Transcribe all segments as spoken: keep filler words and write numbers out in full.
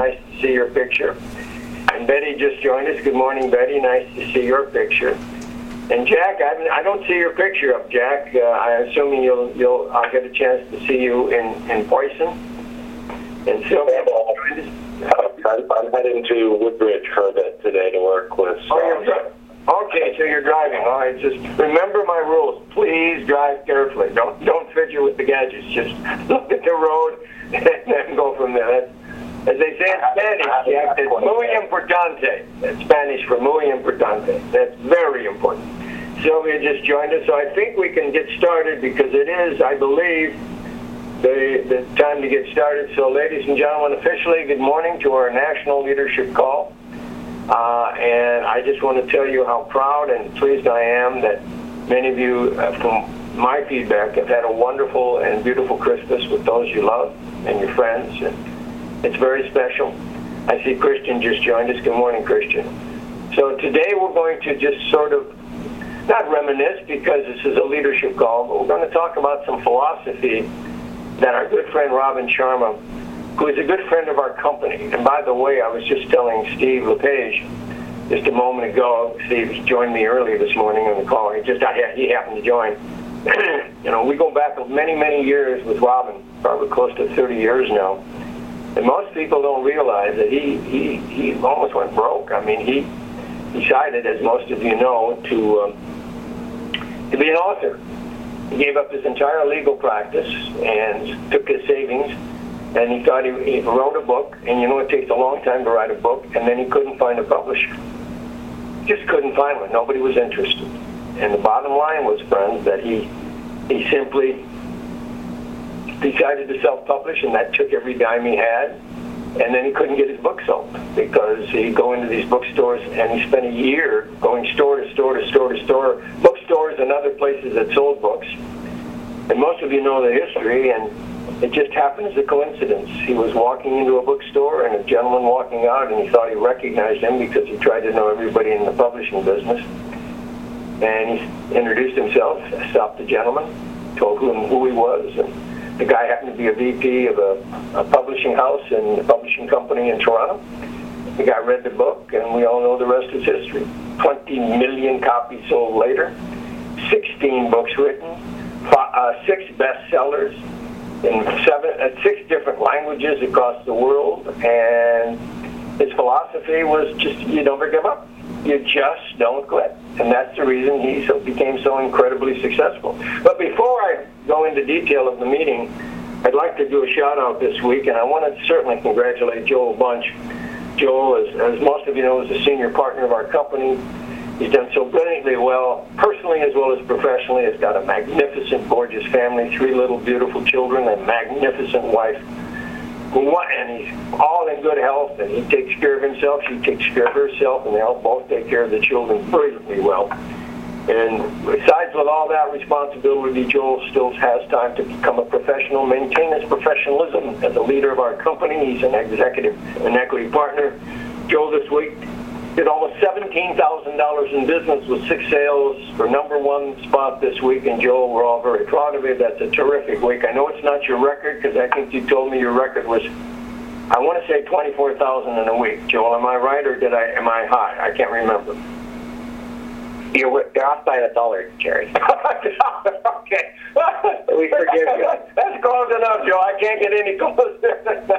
nice to see your picture. And Betty just joined us. Good morning, Betty. Nice to see your picture. And Jack, I, I don't see your picture up, Jack. Uh, I'm assuming you'll, you'll, I'll get a chance to see you in, in Poison. And Sylvia joined us. I'm heading to Woodbridge for a bit today to work with. Oh, you're dri- okay, so you're driving. All right, just remember my rules. Please drive carefully. Don't don't fidget with the gadgets. Just look at the road and then go from there. That's, as they say in Spanish, Jack, it's muy importante. That's Spanish for muy importante. That's very important. Sylvia just joined us, so I think we can get started because it is, I believe, The, the time to get started. So, ladies and gentlemen, officially, good morning to our National Leadership Call. Uh, and I just want to tell you how proud and pleased I am that many of you, uh, from my feedback, have had a wonderful and beautiful Christmas with those you love and your friends. And it's very special. I see Christian just joined us. Good morning, Christian. So today we're going to just sort of, not reminisce because this is a leadership call, but we're going to talk about some philosophy that our good friend Robin Sharma, who is a good friend of our company, and by the way, I was just telling Steve LePage just a moment ago, Steve joined me early this morning on the call, he just he happened to join. You know, we go back many, many years with Robin, probably close to thirty years now, and most people don't realize that he, he, he almost went broke. I mean, he decided, as most of you know, to, um, to be an author. He gave up his entire legal practice and took his savings, and he thought he, he wrote a book, and you know it takes a long time to write a book, and then he couldn't find a publisher. Just couldn't find one. Nobody was interested. And the bottom line was, friends, that he he simply decided to self-publish, and that took every dime he had, and then he couldn't get his book sold because he'd go into these bookstores, and he spent a year going store to store to store to store, bookstores and other places that sold books. And most of you know the history, and it just happened as a coincidence. He was walking into a bookstore, and a gentleman walking out, and he thought he recognized him because he tried to know everybody in the publishing business. And he introduced himself, stopped the gentleman, told him who he was, and the guy happened to be a V P of a, a publishing house and a publishing company in Toronto. The guy read the book, and we all know the rest is history. twenty million copies sold later, sixteen books written, five, uh, six bestsellers in seven, uh, six different languages across the world, and his philosophy was just, you never give up. You just don't quit. And that's the reason he so became so incredibly successful. But before I go into detail of the meeting, I'd like to do a shout-out this week, and I want to certainly congratulate Joel Bunch. Joel, as, as most of you know, is a senior partner of our company. He's done so brilliantly well, personally as well as professionally. He's got a magnificent, gorgeous family, three little beautiful children, a magnificent wife. And he's all in good health, and he takes care of himself, she takes care of herself, and they all both take care of the children brilliantly well. And besides with all that responsibility, Joel still has time to become a professional, maintain his professionalism as a leader of our company. He's an executive and equity partner. Joel this week did almost seventeen thousand dollars in business with six sales for number one spot this week, and Joel, we're all very proud of it. That's a terrific week. I know it's not your record because I think you told me your record was, I want to say twenty-four thousand dollars in a week. Joel, am I right, or did I? Am I high? I can't remember. You're, you're off by a dollar, Jerry. Okay. We forgive you. That's close enough, Joe. I can't get any closer.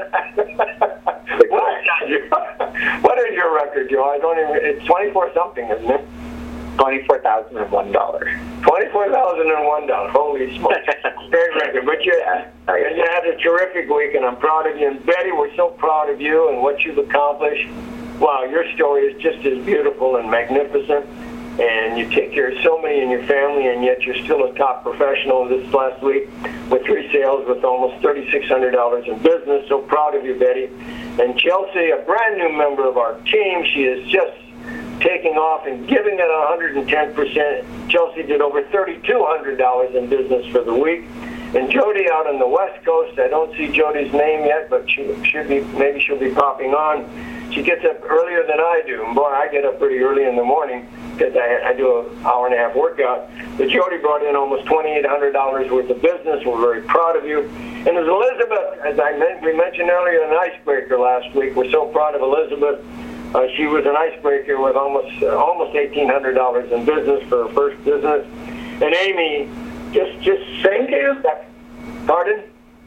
what, is your, what is your record, Joe? I don't even. It's twenty-four something, isn't it? Twenty-four thousand and one dollar. Twenty-four thousand and one dollar. Holy smokes! Great record. But you, and you had a terrific week, and I'm proud of you. And Betty, we're so proud of you and what you've accomplished. Wow, your story is just as beautiful and magnificent. And you take care of so many in your family, and yet you're still a top professional this last week with three sales with almost three thousand six hundred dollars in business. So proud of you, Betty. And Chelsea, a brand new member of our team, she is just taking off and giving it one hundred ten percent. Chelsea did over three thousand two hundred dollars in business for the week. And Jody out on the West Coast, I don't see Jody's name yet, but she should be, maybe she'll be popping on. she gets up earlier than I do. And boy, I get up pretty early in the morning because I, I do an hour and a half workout. But Jody brought in almost twenty-eight hundred dollars worth of business. We're very proud of you. And as Elizabeth, as I meant, we mentioned earlier, an icebreaker last week. We're so proud of Elizabeth. Uh, she was an icebreaker with almost uh, almost eighteen hundred dollars in business for her first business. And Amy, just just thank you. Pardon?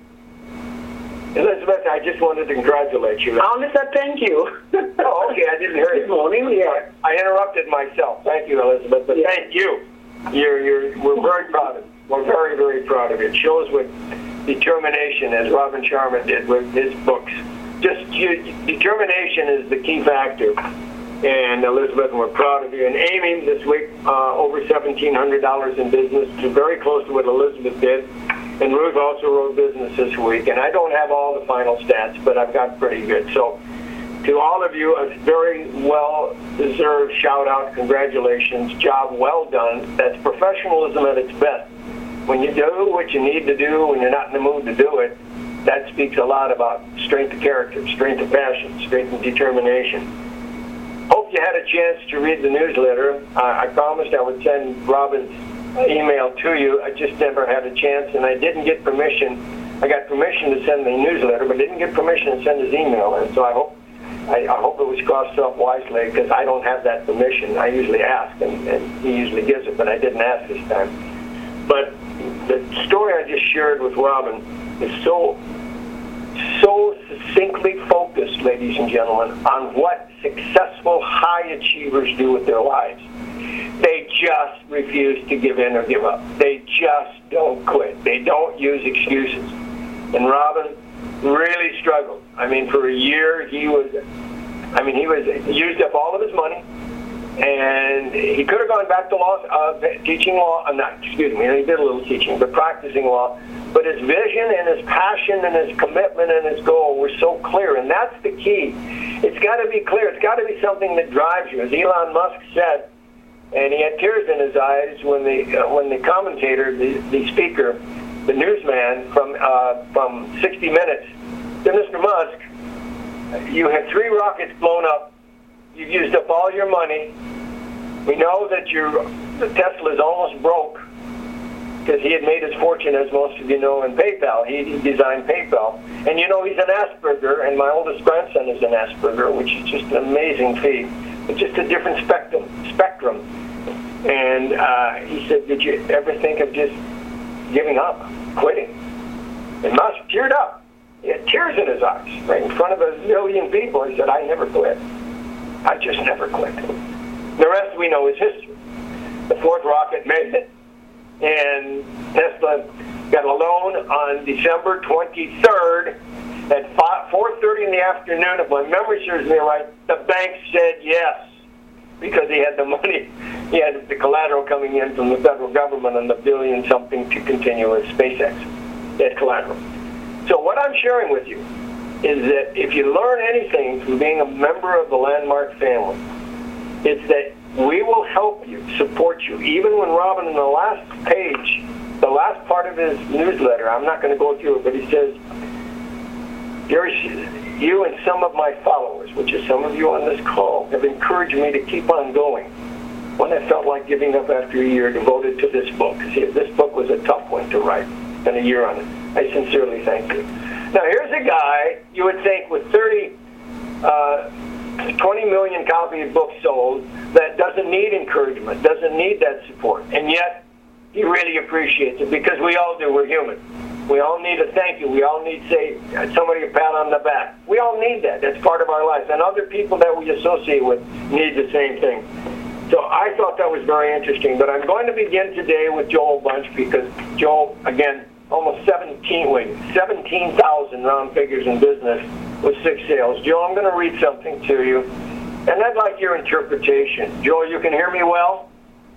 Elizabeth, I just wanted to congratulate you. I only said thank you. Oh, okay, I didn't hear you. Good morning. Yeah. I interrupted myself. Thank you, Elizabeth, but Yeah. thank you. You're, you're, we're very proud of you. We're very, very proud of you. It shows with determination, as Robin Sharma did with his books. Just you, determination is the key factor. And Elizabeth, we're proud of you. And Amy, this week, uh, over seventeen hundred dollars in business, to very close to what Elizabeth did. And Ruth also wrote business this week. And I don't have all the final stats, but I've got pretty good. So to all of you, a very well-deserved shout-out. Congratulations. Job well done. That's professionalism at its best. When you do what you need to do, when you're not in the mood to do it, that speaks a lot about strength of character, strength of passion, strength of determination. Hope you had a chance to read the newsletter. Uh, I promised I would send Robin's email to you. I just never had a chance, and I didn't get permission. I got permission to send the newsletter, but didn't get permission to send his email. And so I hope I, I hope it was crossed off wisely, because I don't have that permission. I usually ask, and, and he usually gives it, but I didn't ask this time. But the story I just shared with Robin is so so succinctly focused, ladies and gentlemen, on what successful high achievers do with their lives. They just refuse to give in or give up. They just don't quit. They don't use excuses. And Robin really struggled. I mean, for a year, he was, I mean, he was he used up all of his money, and he could have gone back to law, uh, teaching law, uh, not, excuse me, he did a little teaching, but practicing law. But his vision and his passion and his commitment and his goal were so clear, and that's the key. It's got to be clear. It's got to be something that drives you. As Elon Musk said, and he had tears in his eyes when the uh, when the commentator, the, the speaker, the newsman from uh, from sixty minutes, said, Mister Musk, you had three rockets blown up. You've used up all your money. We know that your the Tesla is almost broke, because he had made his fortune, as most of you know, in PayPal. He, he designed PayPal. And you know, he's an Asperger, and my oldest grandson is an Asperger, which is just an amazing feat. It's just a different spectrum. spectrum. And uh, he said, did you ever think of just giving up, quitting? And Musk teared up. He had tears in his eyes, right in front of a million people. He said, I never quit. I just never quit. The rest we know is history. The fourth rocket made it. And Tesla got a loan on December twenty-third at four thirty in the afternoon. If my memory serves me right, the bank said yes, because he had the money, he had the collateral coming in from the federal government on the billion something to continue with SpaceX. He had collateral. So what I'm sharing with you is that if you learn anything from being a member of the Landmark family, it's that we will help you, support you. Even when Robin, in the last page, the last part of his newsletter, I'm not going to go through it, but he says, Gary, you and some of my followers, which is some of you on this call, have encouraged me to keep on going when I felt like giving up after a year devoted to this book. See, this book was a tough one to write, and a year on it. I sincerely thank you. Now, here's a guy, you would think, with thirty, uh, twenty million copy of books sold, that doesn't need encouragement, doesn't need that support, and yet he really appreciates it, because we all do. We're human. We all need a thank you. We all need, say, somebody to pat on the back. We all need that. That's part of our lives, and other people that we associate with need the same thing. So I thought that was very interesting, but I'm going to begin today with Joel Bunch, because Joel, again, almost seventeen, wait, seventeen thousand round figures in business with six sales. Joel, I'm going to read something to you, and I'd like your interpretation. Joel, you can hear me well?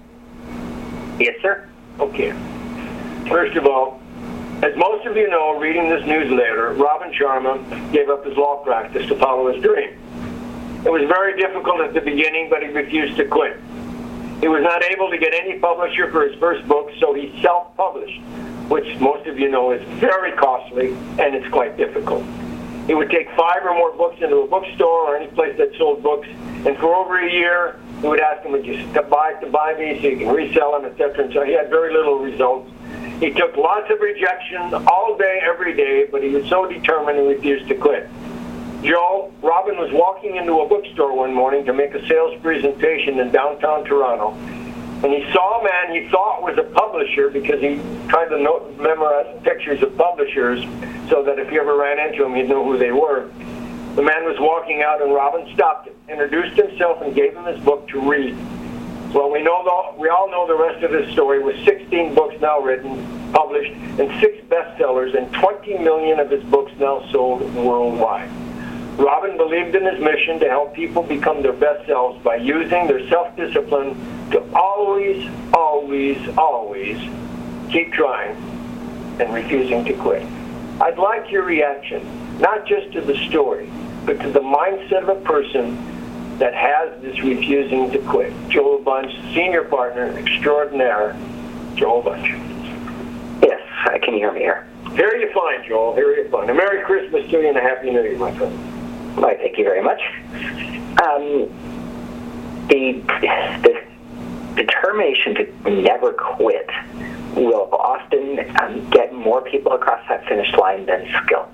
Yes, sir. Okay. First of all, as most of you know, reading this newsletter, Robin Sharma gave up his law practice to follow his dream. It was very difficult at the beginning, but he refused to quit. He was not able to get any publisher for his first book, so he self-published, which most of you know is very costly, and it's quite difficult. He would take five or more books into a bookstore or any place that sold books, and for over a year, he would ask them, would you buy to buy me so you can resell them, et cetera. And so he had very little results. He took lots of rejection all day, every day, but he was so determined he refused to quit. Joe, Robin was walking into a bookstore one morning to make a sales presentation in downtown Toronto, and he saw a man he thought was a publisher because he tried to note, memorize pictures of publishers so that if he ever ran into him, he'd know who they were. The man was walking out, and Robin stopped him, introduced himself, and gave him his book to read. Well, we know the, we all know the rest of his story, with sixteen books now written, published, and six bestsellers, and twenty million of his books now sold worldwide. Robin believed in his mission to help people become their best selves by using their self-discipline to always, always, always keep trying and refusing to quit. I'd like your reaction, not just to the story, but to the mindset of a person that has this refusing to quit. Joel Bunch, senior partner extraordinaire. Joel Bunch. Yes, uh, can you hear me here? Hear you fine, Joel. Hear you fine. A Merry Christmas to you and a Happy New Year, my friend. Why, thank you very much. Um, the, the determination to never quit will often um, get more people across that finish line than skill.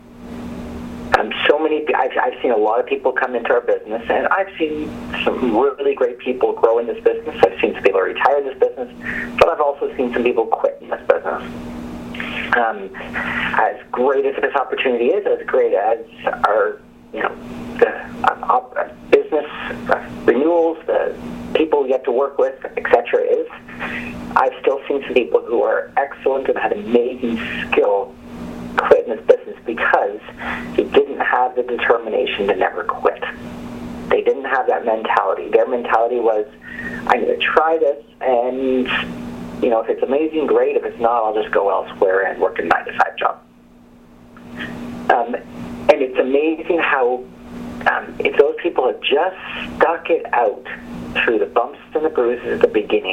Um, so many, I've, I've seen a lot of people come into our business, and I've seen some really great people grow in this business. I've seen some people retire in this business, but I've also seen some people quit in this business. Um, as great as this opportunity is, as great as our, you know, the um, op- uh, business uh, renewals, the people we get to work with, et cetera, is, I've still seen some people who are excellent and had amazing skill quit in this business because they didn't have the determination to never quit. They didn't have that mentality. Their mentality was, I'm going to try this, and you know, if it's amazing, great. If it's not, I'll just go elsewhere and work a nine to five job. Um, and it's amazing how um, if those people had just stuck it out through the bumps and the bruises at the beginning,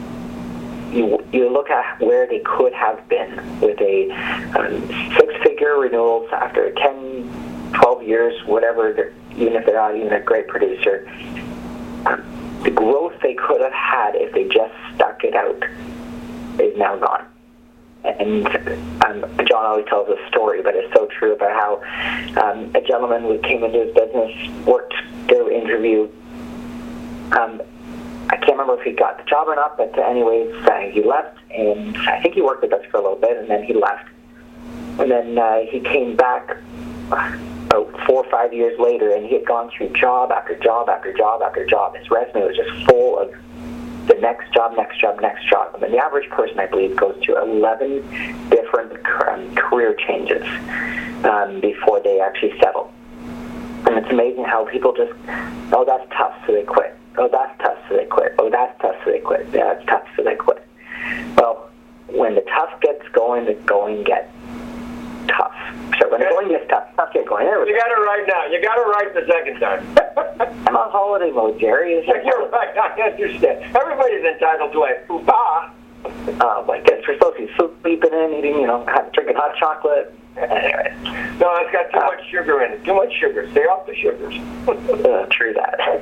You, you look at where they could have been with a um, six-figure renewals after ten, twelve years, whatever, even if they're not even a great producer. Um, the growth they could have had if they just stuck it out is now gone. And um, John always tells a story, but it's so true about how um, a gentleman who came into his business, worked their interview, um, I can't remember if he got the job or not, but anyways, uh, he left, and I think he worked with us for a little bit, and then he left. And then uh, he came back about four or five years later, and he had gone through job after job after job after job. His resume was just full of the next job, next job, next job. I mean, the average person, I believe, goes through eleven different um, career changes um, before they actually settle. And it's amazing how people just, oh, that's tough, so they quit. Oh, that's tough, so they quit. Oh, that's tough, so they quit. Yeah, that's tough, so they quit. Well, when the tough gets going, the going gets tough. So when the going gets tough, tough gets going. You got it right now. You got it right the second time. I'm on holiday mode, Jerry. You're right. I understand. Everybody's entitled to a poopah. Oh, my goodness. We're supposed to be sleeping in, eating, you know, drinking hot chocolate. Anyway. No, it's got too uh, much sugar in it. Too much sugar. Stay off the sugars. uh, true that.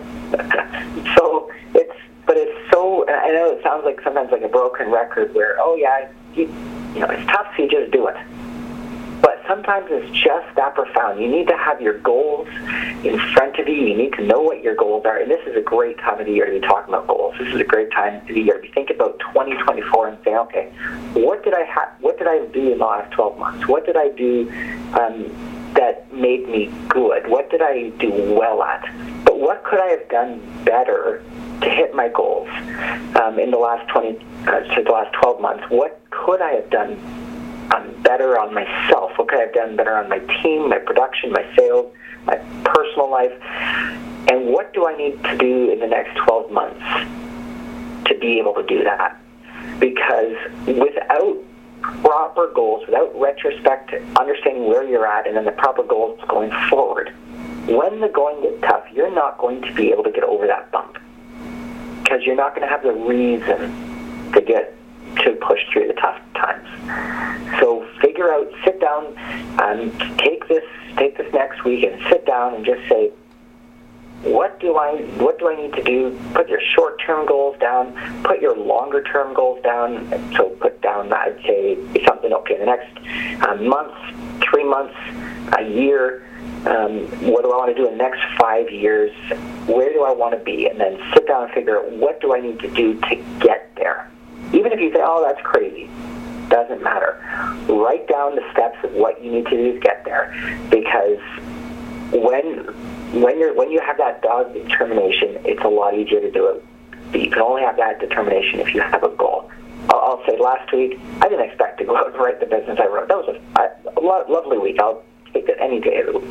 So it's, but it's so. I know it sounds like sometimes like a broken record where, oh yeah, you, you know, it's tough, so you just do it. But sometimes it's just that profound. You need to have your goals in front of you. You need to know what your goals are. And this is a great time of the year to be talking about goals. This is a great time of the year to be thinking about twenty twenty-four and saying, okay, what did I ha- what did I do in the last twelve months? What did I do um, that made me good? What did I do well at? But what could I have done better to hit my goals um, in the last twenty, uh, to the last twelve months? What could I have done um, better on myself? What could I have done better on my team, my production, my sales, my personal life? And what do I need to do in the next twelve months to be able to do that? Because without proper goals, without retrospect, understanding where you're at, and then the proper goals going forward, when the going gets tough, you're not going to be able to get over that bump. Because you're not going to have the reason to get to push through the tough times. So figure out, sit down, um, take this take this next week and sit down and just say, what do I what do I need to do? Put your short-term goals down. Put your longer-term goals down. So put down, I'd say, something, okay, the next um, month, three months, a year, um, what do I want to do in the next five years? Where do I want to be? And then sit down and figure out, what do I need to do to get there? Even if you say, oh, that's crazy, doesn't matter. Write down the steps of what you need to do to get there, because when when you're when you have that dogged determination, it's a lot easier to do it. But you can only have that determination if you have a goal. I'll, I'll say last week, I didn't expect to go out and write the business I wrote. That was a, a lo- lovely week. I'll take it any day of the week.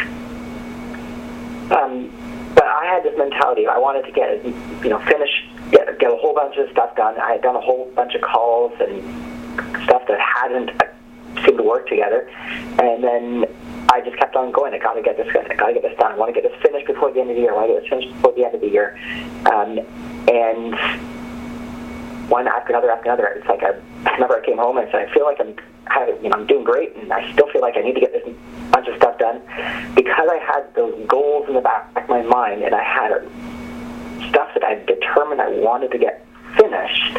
Um, but I had this mentality. I wanted to get, you know, finish, get, get a whole bunch of stuff done. I had done a whole bunch of calls and stuff that hadn't seemed to work together. And then I just kept on going. I got to get this done. I got to get this done. I want to get this finished before the end of the year. I want to get this finished before the end of the year. Um, and one after another after another. It's like I, I remember I came home and said, I feel like I'm, you know, I'm doing great, and I still feel like I need to get this bunch of stuff done, because I had those goals in the back of my mind, and I had stuff that I determined I wanted to get finished.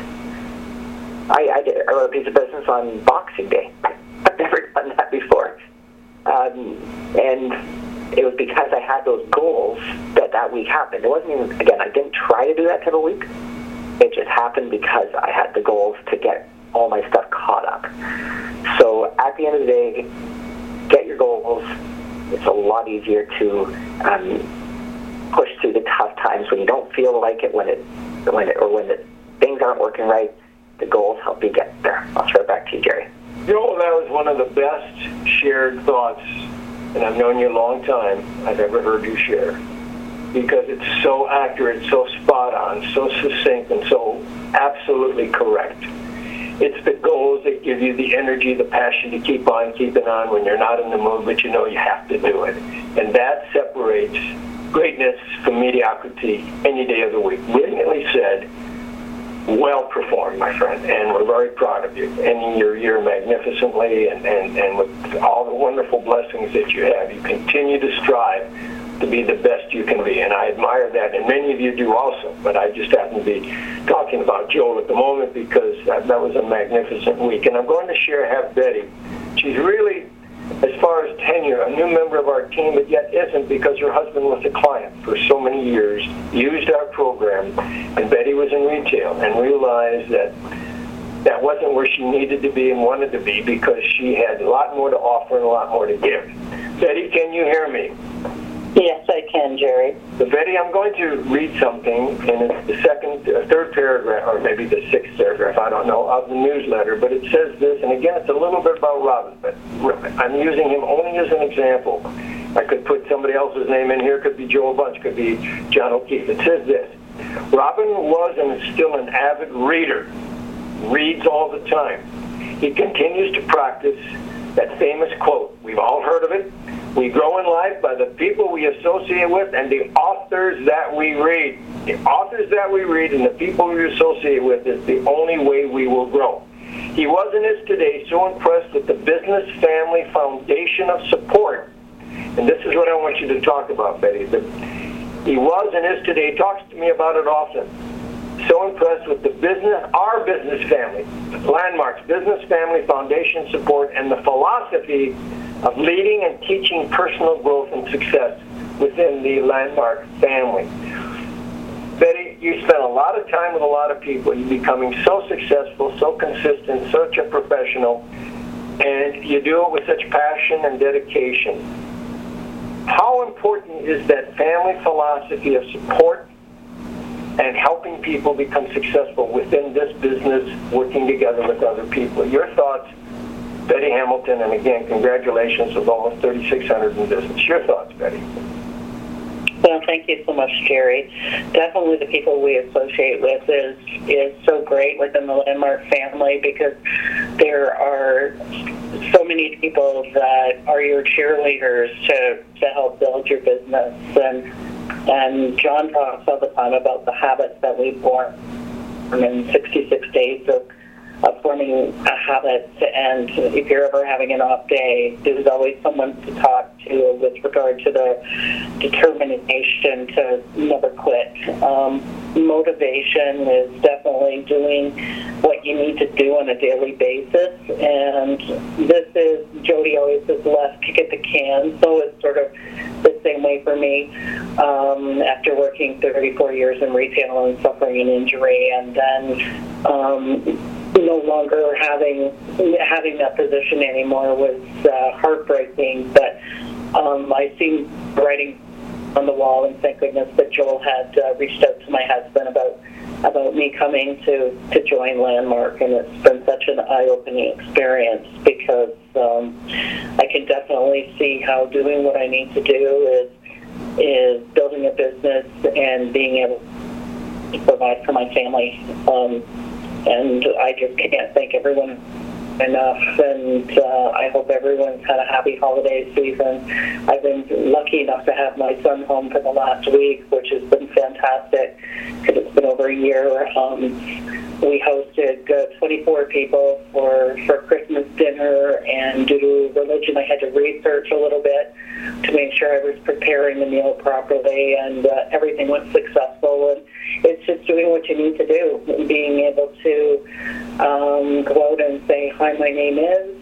I, I did. I wrote a piece of business on Boxing Day. I've never done that before, um, and it was because I had those goals that that week happened. It wasn't even, again, I didn't try to do that type of week. It just happened because I had the goals to get all my stuff caught up. So at the end of the day, get your goals. It's a lot easier to um, push through the tough times when you don't feel like it, when it, when it, or when the things aren't working right. The goals help you get there. I'll throw it back to you, Jerry. Joel, that was one of the best shared thoughts, and I've known you a long time, I've ever heard you share, because it's so accurate, so spot on, so succinct, and so absolutely correct. It's the goals that give you the energy, the passion to keep on keeping on when you're not in the mood, but you know you have to do it. And that separates greatness from mediocrity any day of the week. Brilliantly said, well performed, my friend, and we're very proud of you. Ending your year magnificently, and, and, and with all the wonderful blessings that you have. You continue to strive to be the best you can be, and I admire that, and many of you do also, but I just happen to be talking about Joel at the moment because that, that was a magnificent week. And I'm going to share, have Betty. She's really, as far as tenure, a new member of our team, but yet isn't, because her husband was a client for so many years, used our program, and Betty was in retail and realized that that wasn't where she needed to be and wanted to be, because she had a lot more to offer and a lot more to give. Betty, can you hear me? Yes, I can, Jerry. So, Betty, I'm going to read something, and it's the second, uh, third paragraph, or maybe the sixth paragraph, I don't know, of the newsletter, but it says this, and again, it's a little bit about Robin, but I'm using him only as an example. I could put somebody else's name in here, could be Joel Bunch, could be John O'Keefe. It says this: Robin was and is still an avid reader, reads all the time. He continues to practice that famous quote. We've all heard of it. We grow in life by the people we associate with and the authors that we read. The authors that we read and the people we associate with is the only way we will grow. He was and is today so impressed with the business family foundation of support. And this is what I want you to talk about, Betty. The, he was and is today, talks to me about it often. So impressed with the business, our business family, Landmark's business family foundation support, and the philosophy of leading and teaching personal growth and success within the Landmark family. Betty, you spend a lot of time with a lot of people. You're becoming so successful, so consistent, such a professional, and you do it with such passion and dedication. How important is that family philosophy of support and helping people become successful within this business, working together with other people? Your thoughts, Betty Hamilton, and again, congratulations with almost thirty-six hundred in business. Your thoughts, Betty? Well, thank you so much, Jerry. Definitely the people we associate with is is so great within the Landmark family, because there are so many people that are your cheerleaders to, to help build your business. And and John talks all the time about the habits that we form in sixty-six days of of forming a habit. And if you're ever having an off day, there's always someone to talk to with regard to the determination to never quit. Um, motivation is definitely doing what you need to do on a daily basis, and this is, Jody always says, the last kick at the can, so it's sort of the same way for me. Um, after working thirty-four years in retail and suffering an injury, and then um, no longer having having that position anymore was uh, heartbreaking, but um, I seen writing on the wall, and thank goodness that Joel had uh, reached out to my husband about about me coming to, to join Landmark, and it's been such an eye-opening experience because um, I can definitely see how doing what I need to do is is building a business and being able to provide for my family. Um, and I just can't thank everyone enough, and uh, I hope everyone's had a happy holiday season. I've been lucky enough to have my son home for the last week, which has been fantastic because it's been over a year. Um, we hosted uh, twenty-four people for, for Christmas dinner, and due to religion I had to research a little bit to make sure I was preparing the meal properly, and uh, everything went successful. And it's just doing what you need to do, and being able to um, go out and say, hi, my name is,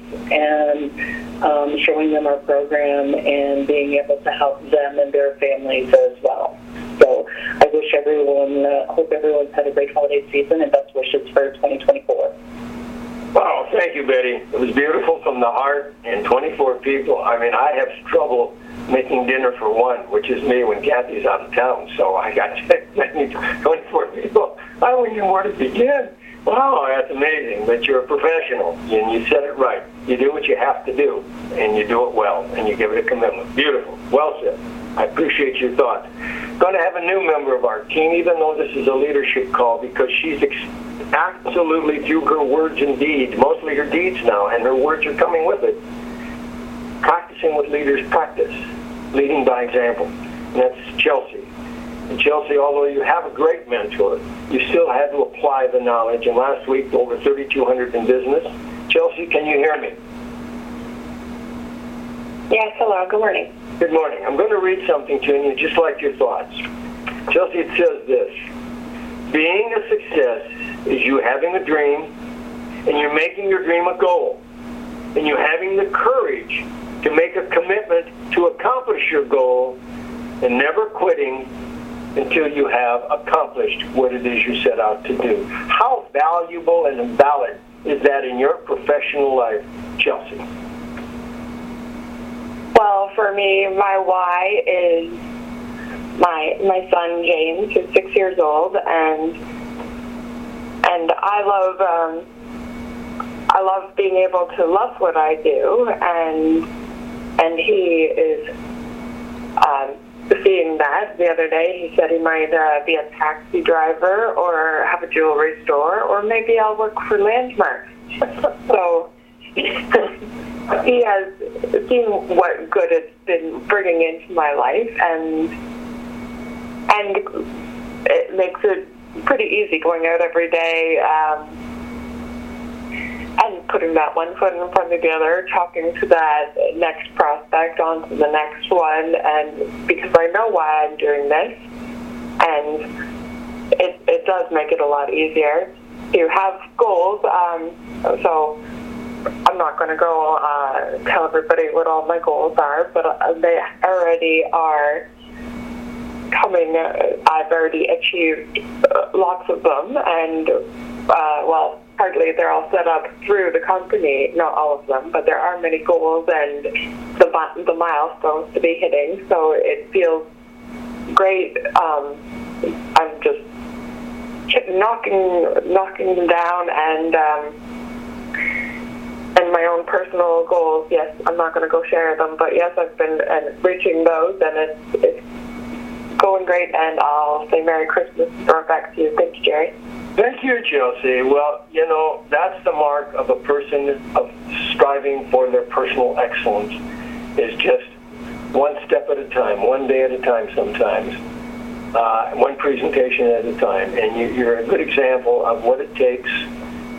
and um, showing them our program and being able to help them and their families as well. So I wish everyone, uh, hope everyone's had a great holiday season, and best wishes for twenty twenty-four. Wow, thank you, Betty. It was beautiful from the heart, and twenty-four people. I mean, I have trouble making dinner for one, which is me when Kathy's out of town, so I got twenty-four people. I don't even know where to begin. Wow, that's amazing, but you're a professional, and you said it right. You do what you have to do, and you do it well, and you give it a commitment. Beautiful. Well said. I appreciate your thoughts. Going to have a new member of our team, even though this is a leadership call, because she's ex- absolutely, through her words and deeds, mostly her deeds now, and her words are coming with it, practicing what leaders practice, leading by example. And that's Chelsea. And Chelsea, although you have a great mentor, you still had to apply the knowledge. And last week, over thirty-two hundred in business. Chelsea, can you hear me? Yes, hello, good morning. Good morning. I'm going to read something to you, just like your thoughts. Chelsea, it says this: being a success is you having a dream, and you're making your dream a goal, and you having the courage to make a commitment to accomplish your goal, and never quitting until you have accomplished what it is you set out to do. How valuable and valid is that in your professional life, Chelsea? Well, for me, my why is my my son James, who's six years old, and and I love um, I love being able to love what I do, and and he is um, seeing that. The other day, he said he might uh, be a taxi driver or have a jewelry store, or maybe I'll work for Landmark. So he has seen what good it's been bringing into my life, and and it makes it pretty easy going out every day um, and putting that one foot in front of the other, talking to that next prospect on to the next one, and because I know why I'm doing this, and it, it does make it a lot easier to have goals. Um, so I'm not going to go uh, tell everybody what all my goals are, but they already are coming. Uh, I've already achieved uh, lots of them, and uh, well, hardly they're all set up through the company, not all of them, but there are many goals and the, the milestones to be hitting, so it feels great. Um, I'm just knocking knocking them down, and um, and my own personal goals, yes, I'm not going to go share them, but yes, I've been and reaching those, and it's, it's going great, and I'll say Merry Christmas and throw it back to you. Thank you, Jerry. Thank you, Chelsea. Well, you know, that's the mark of a person of striving for their personal excellence, is just one step at a time, one day at a time sometimes, uh, one presentation at a time. And you, you're a good example of what it takes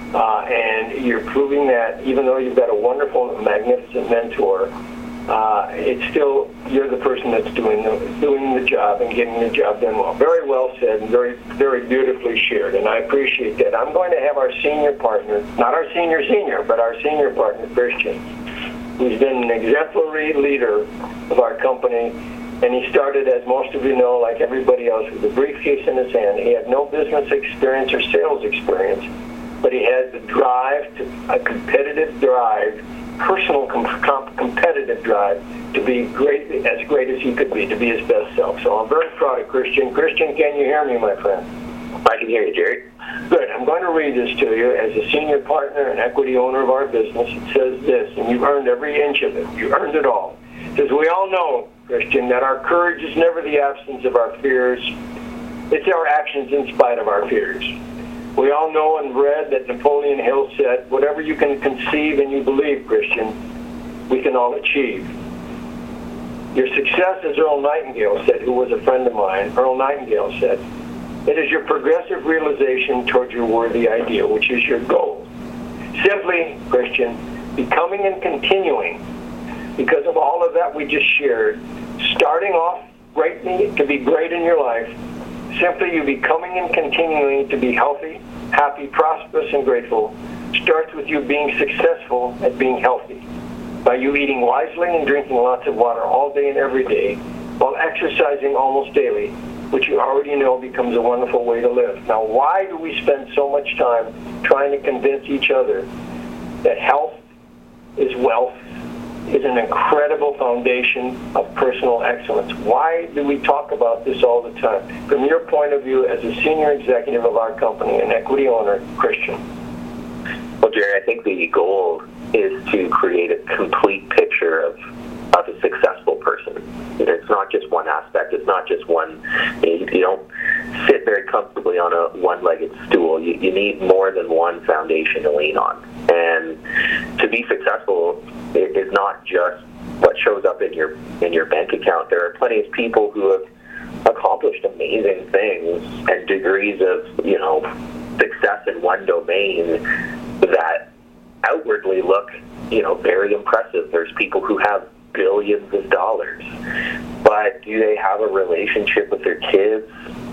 Uh, and you're proving that even though you've got a wonderful, magnificent mentor, uh, it's still, you're the person that's doing the, doing the job and getting the job done well. Very well said and very, very beautifully shared, and I appreciate that. I'm going to have our senior partner, not our senior senior, but our senior partner, Christian, who's been an exemplary leader of our company, and he started, as most of you know, like everybody else, with a briefcase in his hand. He had no business experience or sales experience, but he had the drive, to a competitive drive, personal com- com- competitive drive to be great, as great as he could be, to be his best self. So I'm very proud of Christian. Christian, can you hear me, my friend? I can hear you, Jerry. Good. I'm going to read this to you. As a senior partner and equity owner of our business, it says this, and you've earned every inch of it. You earned it all. It says, we all know, Christian, that our courage is never the absence of our fears. It's our actions in spite of our fears. We all know and read that Napoleon Hill said, whatever you can conceive and you believe, Christian, we can all achieve. Your success, as Earl Nightingale said, who was a friend of mine, Earl Nightingale said, it is your progressive realization towards your worthy ideal, which is your goal. Simply, Christian, becoming and continuing, because of all of that we just shared, starting off greatly to be great in your life, simply you becoming and continuing to be healthy, happy, prosperous, and grateful starts with you being successful at being healthy. By you eating wisely and drinking lots of water all day and every day, while exercising almost daily, which you already know becomes a wonderful way to live. Now, why do we spend so much time trying to convince each other that health is wealth, is an incredible foundation of personal excellence? Why do we talk about this all the time? From your point of view as a senior executive of our company, an equity owner, Christian. Well, Jerry, I think the goal is to create a complete picture of, of a successful person. It's not just one aspect. It's not just one. You, you don't sit very comfortably on a one-legged stool. You, you need more than one foundation to lean on. And to be successful it is not just what shows up in your in your bank account. There are plenty of people who have accomplished amazing things and degrees of, you know, success in one domain that outwardly look, you know, very impressive. There's people who have billions of dollars, but do they have a relationship with their kids?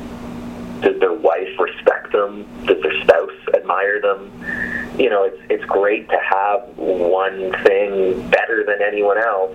Does their wife respect them? Does their spouse admire them? You know, it's it's great to have one thing better than anyone else,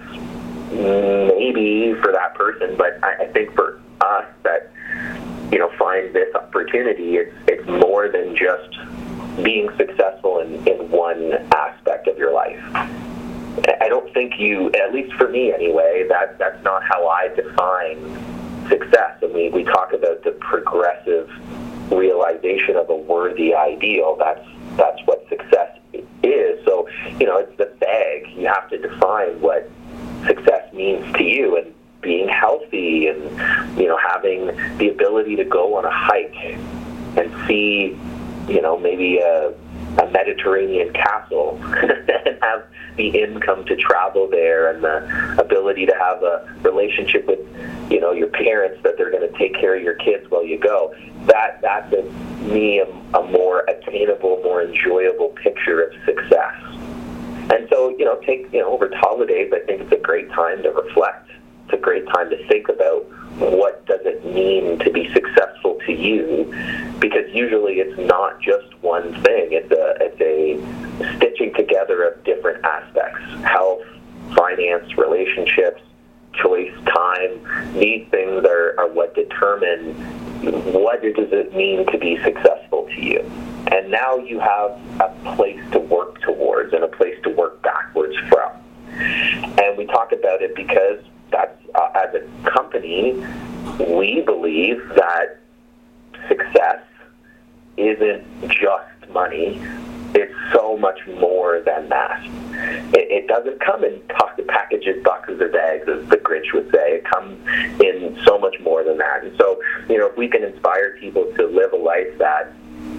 maybe for that person, but I, I think for us that, you know, find this opportunity, it's it's more than just being successful in, in one aspect of your life. I don't think you, at least for me anyway, that that's not how I define success. I mean, we talk about the progressive realization of a worthy ideal. That's that's what success is. So, you know, it's the bag. You have to define what success means to you, and being healthy and, you know, having the ability to go on a hike and see, you know, maybe a, a Mediterranean castle and have the income to travel there and the ability to have a relationship with, you know, your parents, that they're going to take care of your kids while you go. That that's a, me a, a more attainable, more enjoyable picture of success. And so, you know, take, you know, over holidays, I think it's a great time to reflect. It's a great time to think about what does it mean to be successful to you, because usually it's not just one thing. It's a it's a stitching together of different aspects: health, finance, relationships, choice, time. These things are, are what determine what does it mean to be successful to you. And now you have a place to work towards and a place to work backwards from. And we talk about it because that's, uh, as a company, we believe that success isn't just money. It's so much more than that. It, it doesn't come in pocket packages, boxes, or bags, as the Grinch would say. It comes in so much more than that. And so, you know, if we can inspire people to live a life that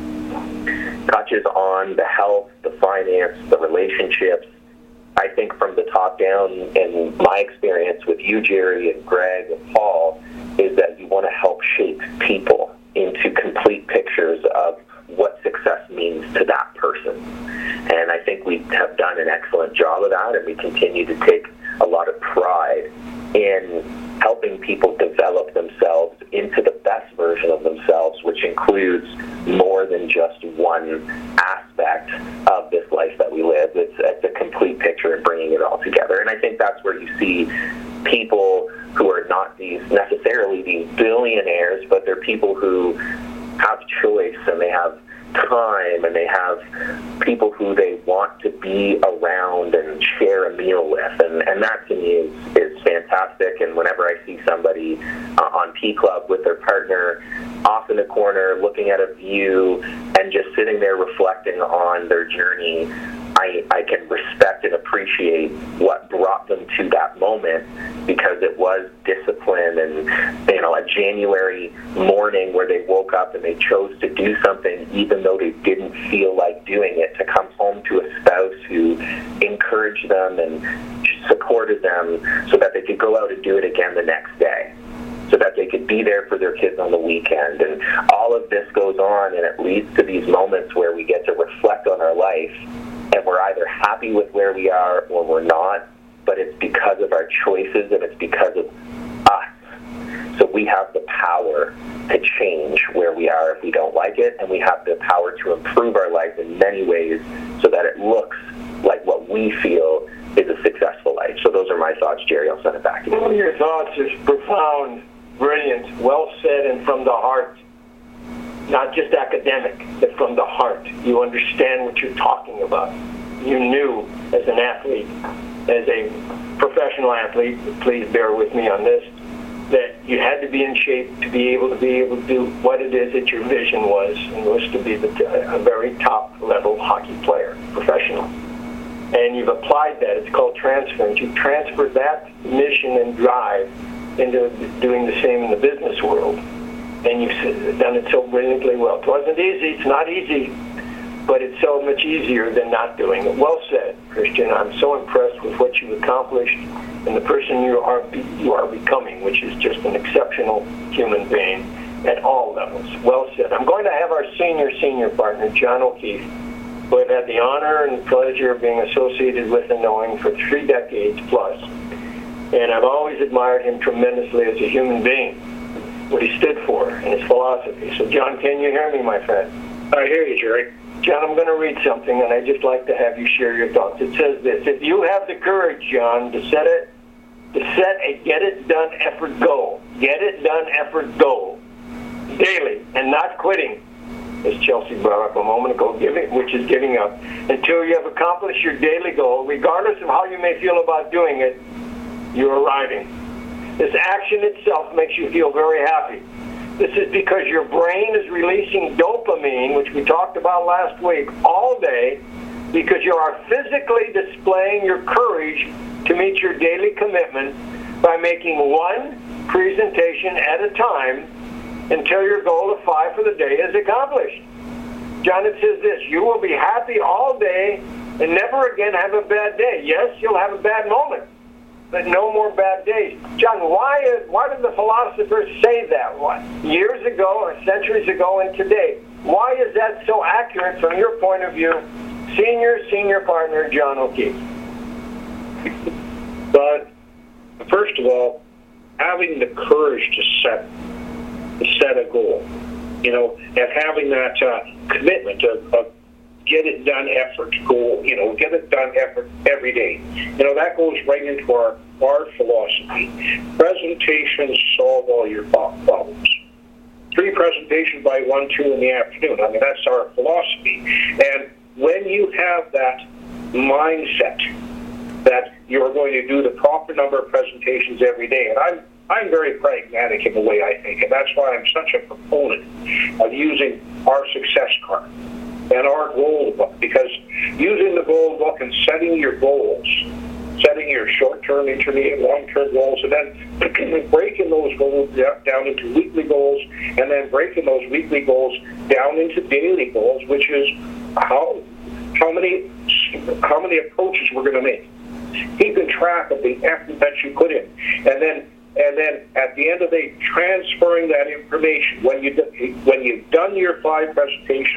touches on the health, the finance, the relationships, I think from the top down, and my experience with you, Jerry, and Greg, and Paul, is that you want to help shape people into complete pictures of what success success means to that person. And I think we have done an excellent job of that, and we continue to take a lot of pride in helping people develop themselves into the best version of themselves, which includes more than just one aspect of this life that we live. It's, it's a complete picture and bringing it all together. And I think that's where you see people who are not these necessarily these billionaires, but they're people who have choice and they have time and they have people who they want to be around and share a meal with, and, and that to me is, is fantastic. And whenever I see somebody uh, on P Club with their partner off in the corner looking at a view and just sitting there reflecting on their journey, I, I can respect and appreciate what brought them to that moment, because it was discipline and, you know, a January morning where they woke up and they chose to do something even though they didn't feel like doing it, to come home to a spouse who encouraged them and supported them so that they could go out and do it again the next day, so that they could be there for their kids on the weekend. And all of this goes on, and it leads to these moments where we get to reflect on our life, and we're either happy with where we are or we're not, but it's because of our choices and it's because of us. So we have the power to change where we are if we don't like it, and we have the power to improve our life in many ways so that it looks like what we feel is a successful life. So those are my thoughts, Jerry. I'll send it back to you. All your thoughts is profound, brilliant, well said, and from the heart. Not just academic, but from the heart. You understand what you're talking about. You knew as an athlete, as a professional athlete, please bear with me on this, that you had to be in shape to be able to be able to do what it is that your vision was, and was to be the, a very top level hockey player, professional. And you've applied that. It's called transference. You've transferred that mission and drive into doing the same in the business world. And you've done it so brilliantly well. It wasn't easy. It's not easy, but it's so much easier than not doing it. Well said, Christian. I'm so impressed with what you've accomplished and the person you are you are becoming, which is just an exceptional human being at all levels. Well said. I'm going to have our senior, senior partner, John O'Keefe, who I've had the honor and pleasure of being associated with and knowing for three decades plus. And I've always admired him tremendously as a human being, what he stood for and his philosophy. So, John, can you hear me, my friend? I hear you, Jerry. John, I'm going to read something, and I'd just like to have you share your thoughts. It says this: if you have the courage, John, to set it, to set a get-it-done effort goal, get-it-done effort goal, daily, and not quitting, as Chelsea brought up a moment ago, giving, which is giving up, until you have accomplished your daily goal, regardless of how you may feel about doing it, you're arriving. This action itself makes you feel very happy. This is because your brain is releasing dopamine, which we talked about last week, all day, because you are physically displaying your courage to meet your daily commitment by making one presentation at a time until your goal of five for the day is accomplished. John, it says this: you will be happy all day and never again have a bad day. Yes, you'll have a bad moment, but no more bad days. John, why is, why did the philosophers say that? What, years ago or centuries ago and today? Why is that so accurate from your point of view, senior, senior partner, John O'Keefe? But first of all, having the courage to set, to set a goal, you know, and having that uh, commitment of, of get it done effort goal, you know, get it done effort every day. You know, that goes right into our, our philosophy. Presentations solve all your problems. Three presentations by one, two in the afternoon. I mean, that's our philosophy. And when you have that mindset that you're going to do the proper number of presentations every day, and I'm I'm very pragmatic in the way I think, and that's why I'm such a proponent of using our success card and our goal book, because using the goal book and setting your goals, setting your short-term, intermediate, long-term goals, and then breaking those goals down into weekly goals, and then breaking those weekly goals down into daily goals, which is how how many how many approaches we're going to make. Keeping track of the effort that you put in, and then and then at the end of the day, transferring that information when you when you've done your five presentations.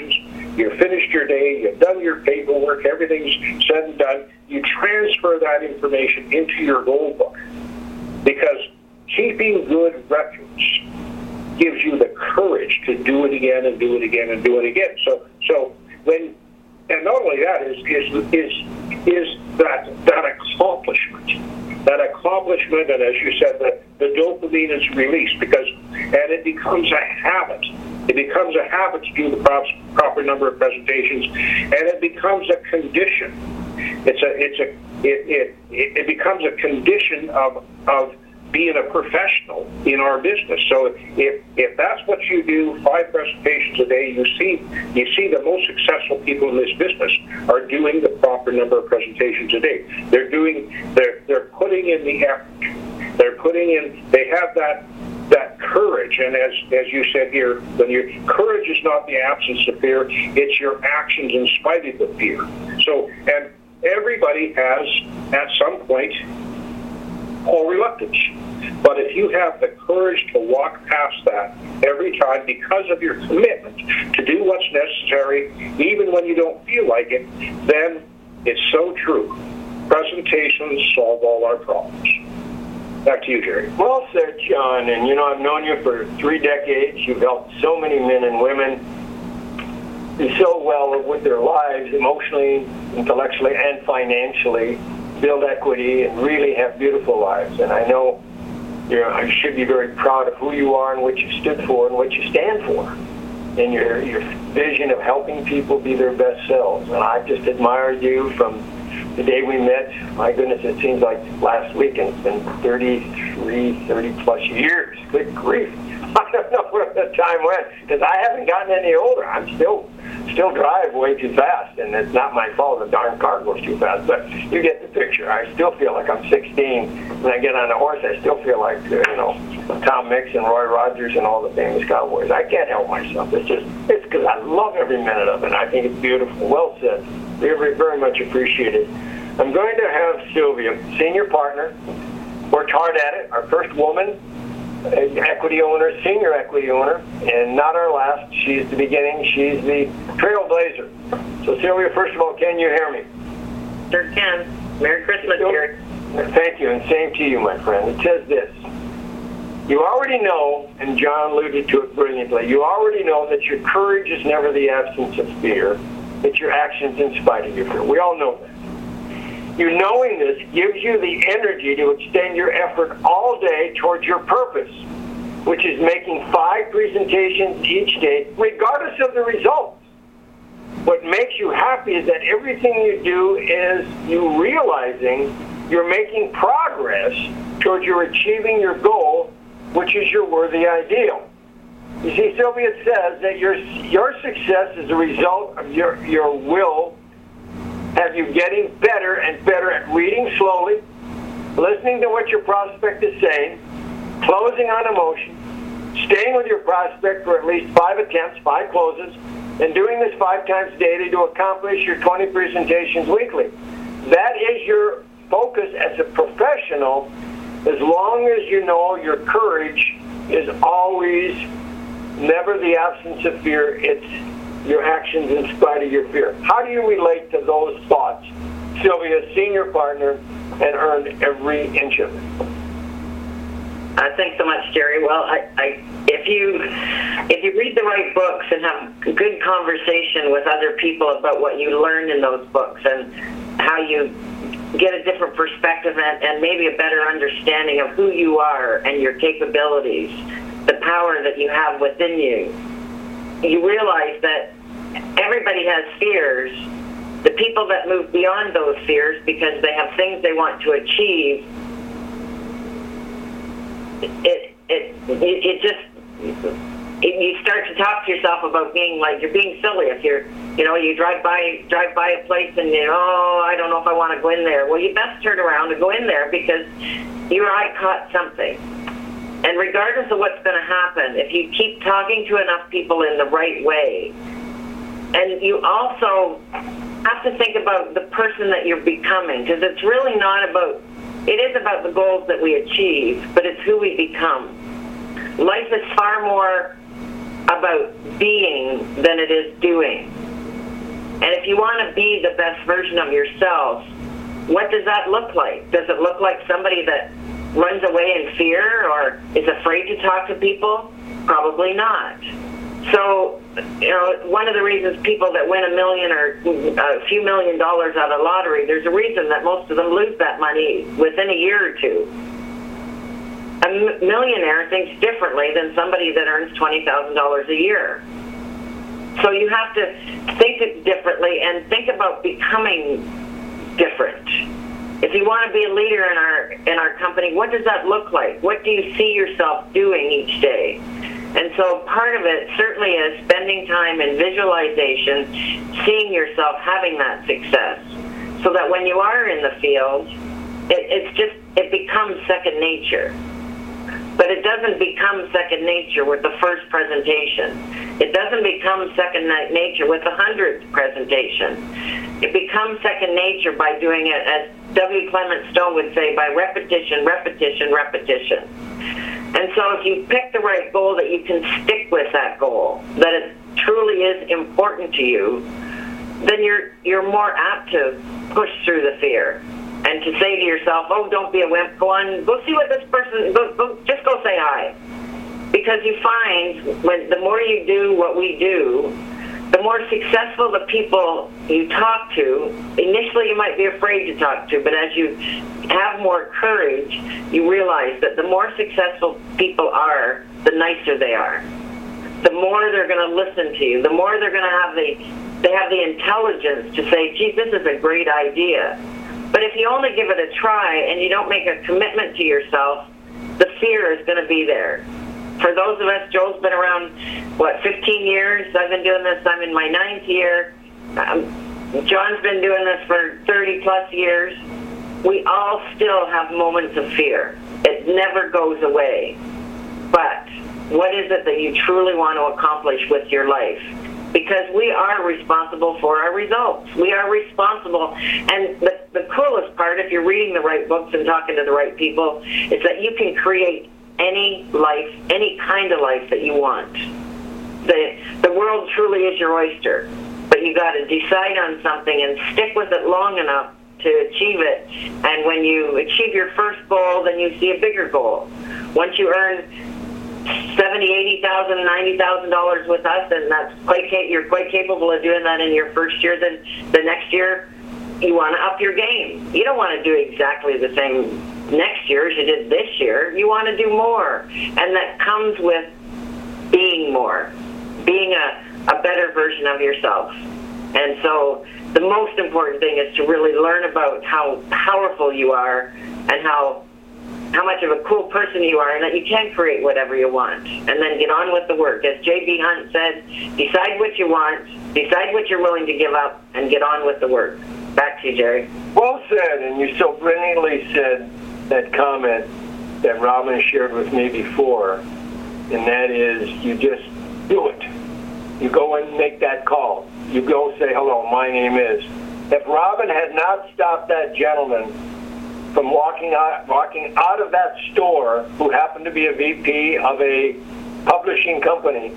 you've finished your day, you've done your paperwork, everything's said and done, you transfer that information into your goal book. Because keeping good records gives you the courage to do it again and do it again and do it again. So, so when, and not only that is is is is that that accomplishment, that accomplishment, and as you said, the, the dopamine is released because, and it becomes a habit. It becomes a habit to do the proper, proper number of presentations, and it becomes a condition. It's a it's a it it, it becomes a condition of of being a professional in our business. So if if that's what you do, five presentations a day, you see you see the most successful people in this business are doing the proper number of presentations a day. They're doing they're they're putting in the effort. They're putting in. They have that that courage, and as as you said here, when your courage is not the absence of fear, it's your actions in spite of the fear. So and everybody has at some point or reluctance. But if you have the courage to walk past that every time because of your commitment to do what's necessary, even when you don't feel like it, then it's so true. Presentations solve all our problems. Back to you, Jerry. Well said, John. And, you know, I've known you for three decades. You've helped so many men and women do so well with their lives, emotionally, intellectually, and financially, build equity and really have beautiful lives. And I know you know, you should be very proud of who you are and what you stood for and what you stand for, and your your vision of helping people be their best selves. And I just admired you from the day we met. My goodness, it seems like last week, and it's been thirty-three, thirty plus years. Good grief. I don't know where the time went, because I haven't gotten any older. I'm still still drive way too fast, and it's not my fault. The darn car goes too fast, but you get the picture. I still feel like I'm sixteen. When I get on a horse, I still feel like, you know, Tom Mix and Roy Rogers and all the famous cowboys. I can't help myself. It's just, it's because I love every minute of it, and I think it's beautiful. Well said. Very, very much appreciated. I'm going to have Sylvia, senior partner, worked hard at it, our first woman, equity owner, senior equity owner, and not our last. She's the beginning. She's the trailblazer. So, Sylvia, first of all, can you hear me? Sure can. Merry Christmas, Jerry. Thank you, and same to you, my friend. It says this. You already know, and John alluded to it brilliantly, you already know that your courage is never the absence of fear, it's your actions in spite of your fear. We all know that. You knowing this gives you the energy to extend your effort all day towards your purpose, which is making five presentations each day, regardless of the results. What makes you happy is that everything you do is you realizing you're making progress towards your achieving your goal, which is your worthy ideal. You see, Sylvia, it says that your your success is a result of your, your will have you getting better and better at reading slowly, listening to what your prospect is saying, closing on emotion, staying with your prospect for at least five attempts, five closes, and doing this five times daily to accomplish your twenty presentations weekly. That is your focus as a professional, as long as you know your courage is always never the absence of fear. It's your actions in spite of your fear. How do you relate to those thoughts, Sylvia, senior partner, and earned every inch of it? Uh, thanks so much, Jerry. Well, I, I, if you if you read the right books and have good conversation with other people about what you learned in those books and how you get a different perspective and, and maybe a better understanding of who you are and your capabilities, the power that you have within you, you realize that everybody has fears. The people that move beyond those fears because they have things they want to achieve, it it it, it just it, you start to talk to yourself about being like you're being silly if you're you know you drive by drive by a place and you oh I don't know if I want to go in there. Well, you best turn around and go in there because your eye caught something. And regardless of what's going to happen, if you keep talking to enough people in the right way, and you also have to think about the person that you're becoming, because it's really not about, it is about the goals that we achieve, but it's who we become. Life is far more about being than it is doing. And if you want to be the best version of yourself, what does that look like? Does it look like somebody that runs away in fear or is afraid to talk to people? Probably not. So, you know, one of the reasons people that win a million or a few million dollars out of lottery, there's a reason that most of them lose that money within a year or two. A m- millionaire thinks differently than somebody that earns twenty thousand dollars a year. So you have to think it differently and think about becoming different. If you want to be a leader in our in our company, what does that look like? What do you see yourself doing each day? And so part of it certainly is spending time in visualization, seeing yourself having that success, so that when you are in the field, it, it's just, it becomes second nature. But it doesn't become second nature with the first presentation. It doesn't become second nature with the hundredth presentation. It becomes second nature by doing it, as W. Clement Stone would say, by repetition, repetition, repetition. And so if you pick the right goal, that you can stick with that goal, that it truly is important to you, then you're you're more apt to push through the fear. And to say to yourself, oh, don't be a wimp, go on, go see what this person, go, go, just go say hi. Because you find when the more you do what we do, the more successful the people you talk to, initially you might be afraid to talk to, but as you have more courage, you realize that the more successful people are, the nicer they are. The more they're going to listen to you, the more they're going to have the, they have the intelligence to say, gee, this is a great idea. But if you only give it a try and you don't make a commitment to yourself, the fear is going to be there. For those of us, Joel's been around, what, fifteen years? I've been doing this. I'm in my ninth year. Um, John's been doing this for thirty plus years. We all still have moments of fear. It never goes away. But what is it that you truly want to accomplish with your life? Because we are responsible for our results. We are responsible. And the, the coolest part, if you're reading the right books and talking to the right people, is that you can create any life, any kind of life that you want. The, the world truly is your oyster. But you got to decide on something and stick with it long enough to achieve it. And when you achieve your first goal, then you see a bigger goal. Once you earn seventy, eighty thousand, ninety thousand dollars with us, and that's quite ca- you're quite capable of doing that in your first year. Then the next year, you want to up your game. You don't want to do exactly the same next year as you did this year. You want to do more, and that comes with being more, being a, a better version of yourself. And so the most important thing is to really learn about how powerful you are and how how much of a cool person you are, and that you can create whatever you want, and then get on with the work. As J B. Hunt said, decide what you want, decide what you're willing to give up, and get on with the work. Back to you, Jerry. Well said, and you so brilliantly said that comment that Robin shared with me before, and that is, you just do it. You go and make that call. You go say, hello, my name is. If Robin had not stopped that gentleman from walking out, walking out of that store, who happened to be a V P of a publishing company,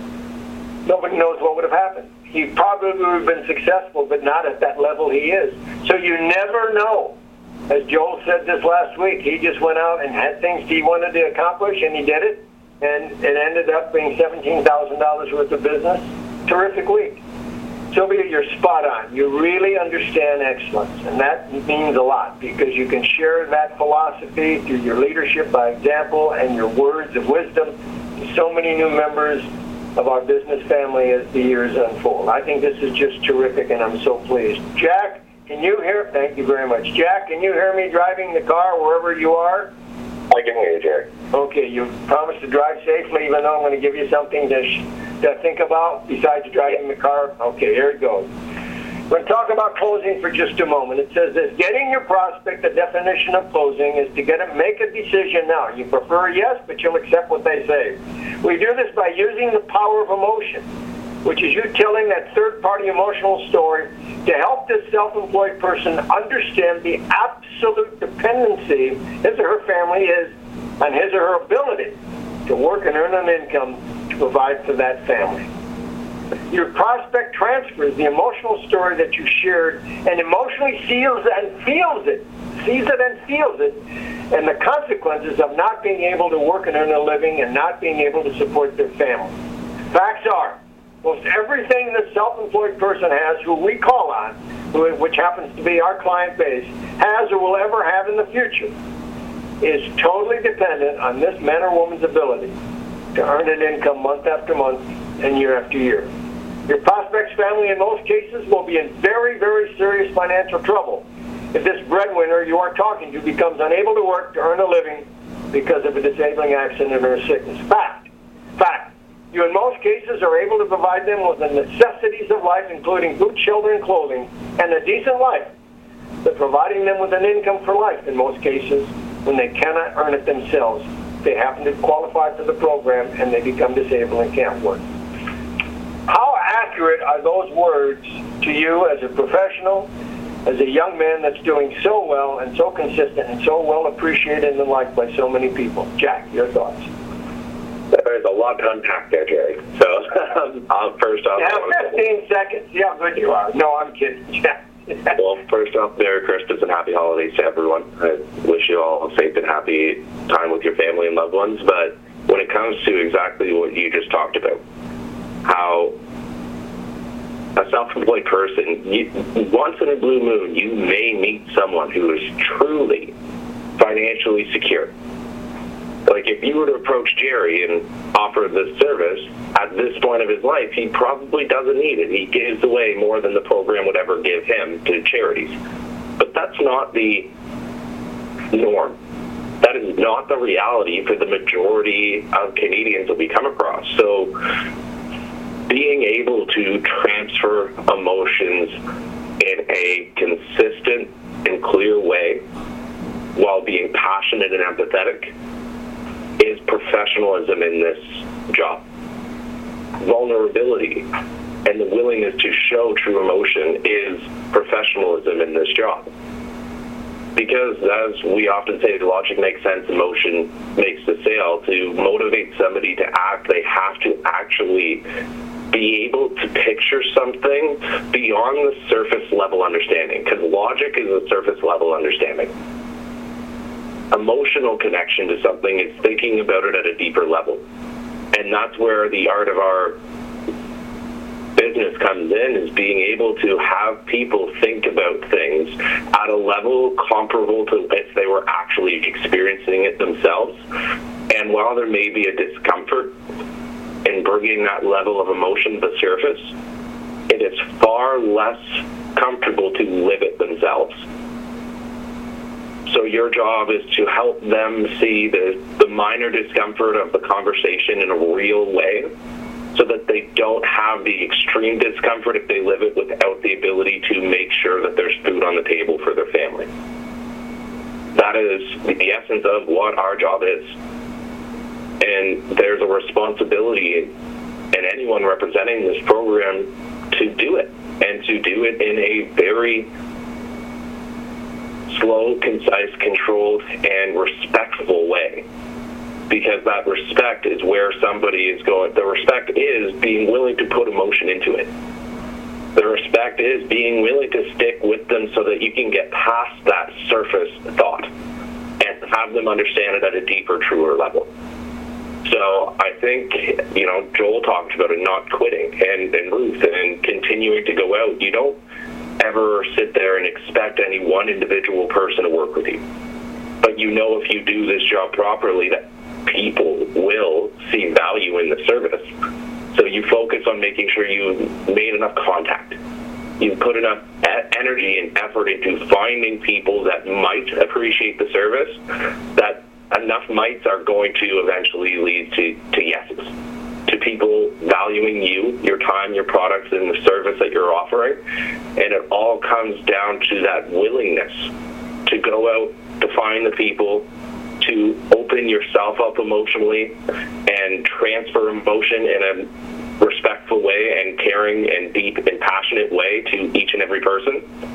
nobody knows what would have happened. He probably would have been successful, but not at that level he is. So you never know. As Joel said this last week, he just went out and had things he wanted to accomplish, and he did it, and it ended up being seventeen thousand dollars worth of business. Terrific week. Sylvia, you're spot on. You really understand excellence, and that means a lot, because you can share that philosophy through your leadership by example and your words of wisdom to so many new members of our business family as the years unfold. I think this is just terrific, and I'm so pleased. Jack, can you hear? Thank you very much. Jack, can you hear me driving the car wherever you are? I can hear you, Jerry. Okay, you promised to drive safely, even though I'm going to give you something to, sh- to think about besides driving the car? Okay, here it goes. We're going to talk about closing for just a moment. It says this: getting your prospect, the definition of closing is to get them make a decision now. You prefer yes, but you'll accept what they say. We do this by using the power of emotion, which is you telling that third-party emotional story to help this self-employed person understand the absolute dependency his or her family is on his or her ability to work and earn an income to provide for that family. your prospect transfers the emotional story that you shared and emotionally sees and feels it, sees it and feels it, and the consequences of not being able to work and earn a living and not being able to support their family. Facts are, most everything the self-employed person has who we call on, who, which happens to be our client base, has or will ever have in the future, is totally dependent on this man or woman's ability to earn an income month after month and year after year. Your prospect's family in most cases will be in very, very serious financial trouble if this breadwinner you are talking to becomes unable to work to earn a living because of a disabling accident or a sickness. Fact. Fact. You in most cases are able to provide them with the necessities of life, including food, shelter, and clothing, and a decent life, but providing them with an income for life in most cases when they cannot earn it themselves. They happen to qualify for the program and they become disabled and can't work. How accurate are those words to you as a professional, as a young man that's doing so well and so consistent and so well appreciated and liked by so many people? Jack, your thoughts? There's a lot to unpack there, Jerry. So, um, first off... Yeah, fifteen seconds. See how good you are. No, I'm kidding. Jack. Well, first off, Merry Christmas and Happy Holidays to everyone. I wish you all a safe and happy time with your family and loved ones. But when it comes to exactly what you just talked about, how a self-employed person, you, once in a blue moon, you may meet someone who is truly financially secure. Like, if you were to approach Jerry and offer this service, at this point of his life, he probably doesn't need it. He gives away more than the program would ever give him to charities. But that's not the norm. That is not the reality for the majority of Canadians that we come across. So being able to transfer emotions in a consistent and clear way while being passionate and empathetic is professionalism in this job. Vulnerability and the willingness to show true emotion is professionalism in this job. Because, as we often say, logic makes sense, emotion makes the sale. To motivate somebody to act, they have to actually be able to picture something beyond the surface level understanding, because logic is a surface level understanding. Emotional connection to something is thinking about it at a deeper level. And that's where the art of our business comes in, is being able to have people think about things at a level comparable to if they were actually experiencing it themselves. And while there may be a discomfort in bringing that level of emotion to the surface, it is far less comfortable to live it themselves. So your job is to help them see the, the minor discomfort of the conversation in a real way, so that they don't have the extreme discomfort if they live it without the ability to make sure that there's food on the table for their family. That is the essence of what our job is. And there's a responsibility in, in anyone representing this program to do it, and to do it in a very slow, concise, controlled, and respectful way. Because that respect is where somebody is going. The respect is being willing to put emotion into it. The respect is being willing to stick with them so that you can get past that surface thought and have them understand it at a deeper, truer level. So I think, you know, Joel talked about it, not quitting, and, and Ruth, and continuing to go out. You don't ever sit there and expect any one individual person to work with you. But you know, if you do this job properly, that people will see value in the service. So you focus on making sure you made enough contact. You put enough energy and effort into finding people that might appreciate the service, that enough mites are going to eventually lead to, to yeses. To people valuing you, your time, your products, and the service that you're offering. And it all comes down to that willingness to go out, to find the people, to open yourself up emotionally and transfer emotion in a respectful way and caring and deep and passionate way to each and every person.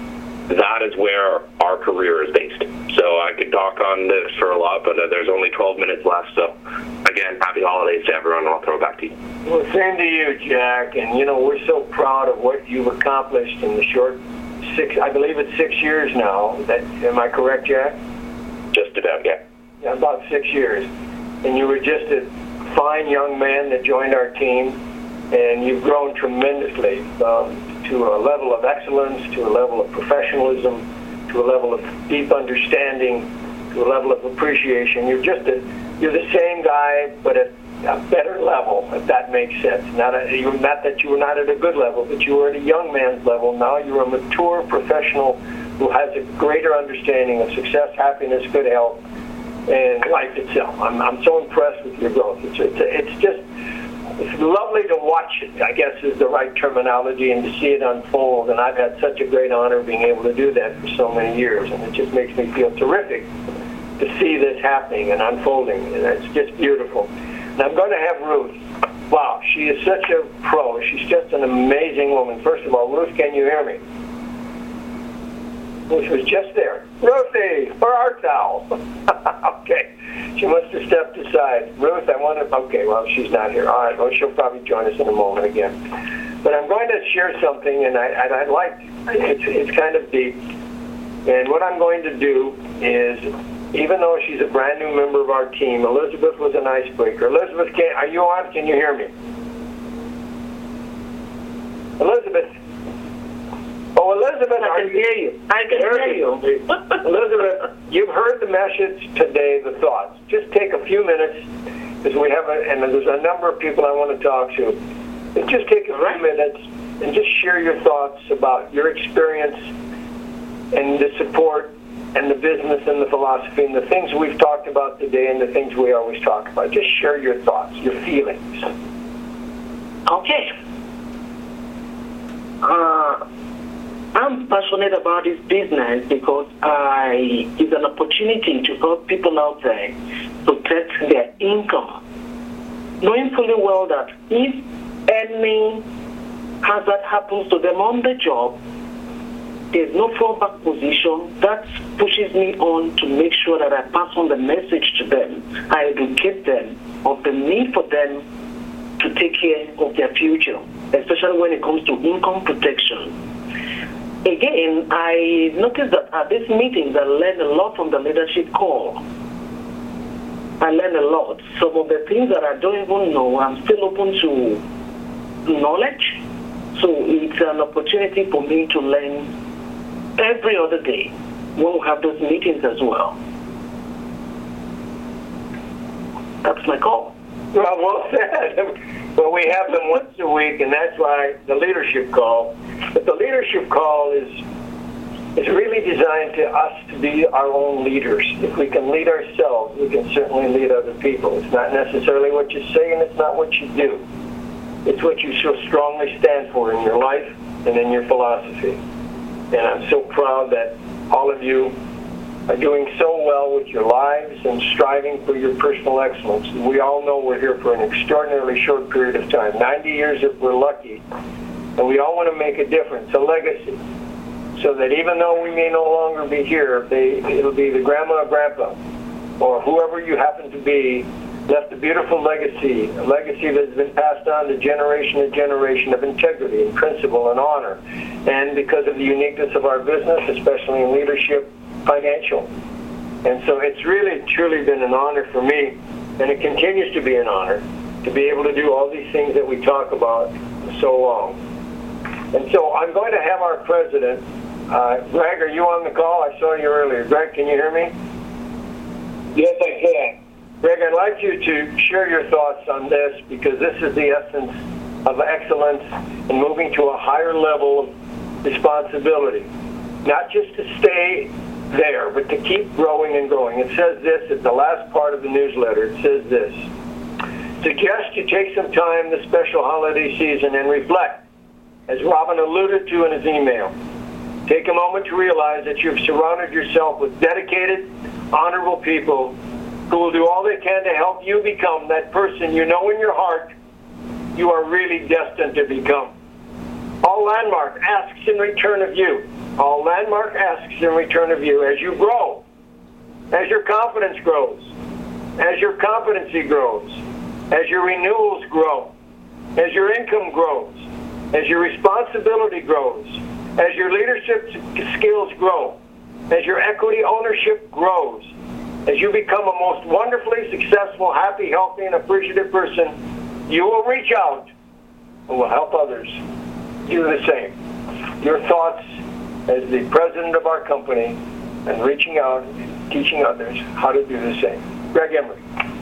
that is where our career is based. So I could talk on this for a lot, but uh, there's only twelve minutes left. So again, happy holidays to everyone. I'll throw it back to you. Well, same to you, Jack. And, you know, we're so proud of what you've accomplished in the short six, I believe it's six years now. That, am I correct, Jack? Just about, yeah. Yeah, about six years. And you were just a fine young man that joined our team, and you've grown tremendously um, to a level of excellence, to a level of professionalism, to a level of deep understanding, to a level of appreciation. You're just a, you're the same guy, but at a better level, if that makes sense. Not, a, you're not that you were not at a good level, but you were at a young man's level. Now you're a mature professional who has a greater understanding of success, happiness, good health, and life itself. I'm, I'm so impressed with your growth. It's, it's, it's just it's lovely to watch it, I guess is the right terminology, and to see it unfold. And I've had such a great honor being able to do that for so many years, and it just makes me feel terrific to see this happening and unfolding, and it's just beautiful. And I'm going to have Ruth. Wow, she is such a pro. She's just an amazing woman. First of all, Ruth, can you hear me? Ruth was just there. Ruthie, for our towel. Okay. She must have stepped aside. Ruth, I want to... Okay, well, she's not here. All right, well, she'll probably join us in a moment again. But I'm going to share something, and I, and I like... It's, it's kind of deep. And what I'm going to do is, even though she's a brand new member of our team, Elizabeth was an icebreaker. Elizabeth, can, are you on? Can you hear me? Elizabeth? Oh, Elizabeth, I can hear you. I can hear you. Elizabeth, you've heard the message today, the thoughts. Just take a few minutes, because we have a, and there's a number of people I want to talk to. But just take a few minutes and just share your thoughts about your experience and the support and the business and the philosophy and the things we've talked about today and the things we always talk about. Just share your thoughts, your feelings. Okay. Uh, I'm passionate about this business because I, it's an opportunity to help people out there protect their income, knowing fully well that if any hazard happens to them on the job, there's no fallback position. That pushes me on to make sure that I pass on the message to them. I educate them of the need for them to take care of their future, especially when it comes to income protection. Again, I noticed that at these meetings, I learned a lot from the leadership call. I learned a lot. Some of the things that I don't even know, I'm still open to knowledge. So it's an opportunity for me to learn every other day when we have those meetings as well. That's my call. Well, well said. Well, we have them once a week, and that's why the leadership call. But the leadership call is is really designed to us to be our own leaders. If we can lead ourselves, we can certainly lead other people. It's not necessarily what you say, and it's not what you do. It's what you so strongly stand for in your life and in your philosophy. And I'm so proud that all of you are doing so well with your lives and striving for your personal excellence. We all know we're here for an extraordinarily short period of time, ninety years if we're lucky, and we all want to make a difference, a legacy, so that even though we may no longer be here, they, it'll be the grandma or grandpa, or whoever you happen to be, left a beautiful legacy, a legacy that's been passed on to generation to generation of integrity and principle and honor. And because of the uniqueness of our business, especially in leadership, financial. And so it's really, truly been an honor for me, and it continues to be an honor, to be able to do all these things that we talk about for so long. And so I'm going to have our president, uh, Greg, are you on the call? I saw you earlier. Greg, can you hear me? Yes, I can. Greg, I'd like you to share your thoughts on this, because this is the essence of excellence and moving to a higher level of responsibility. Not just to stay there, but to keep growing and growing. It says this at the last part of the newsletter. It says this: suggest you take some time this special holiday season and reflect, as Robin alluded to in his email. Take a moment to realize that you've surrounded yourself with dedicated, honorable people who will do all they can to help you become that person you know in your heart you are really destined to become. All Landmark asks in return of you. All Landmark asks in return of you as you grow, as your confidence grows, as your competency grows, as your renewals grow, as your income grows, as your responsibility grows, as your leadership skills grow, as your equity ownership grows, as you become a most wonderfully successful, happy, healthy, and appreciative person, you will reach out and will help others do the same. Your thoughts as the president of our company and reaching out, teaching others how to do the same. Greg Emery.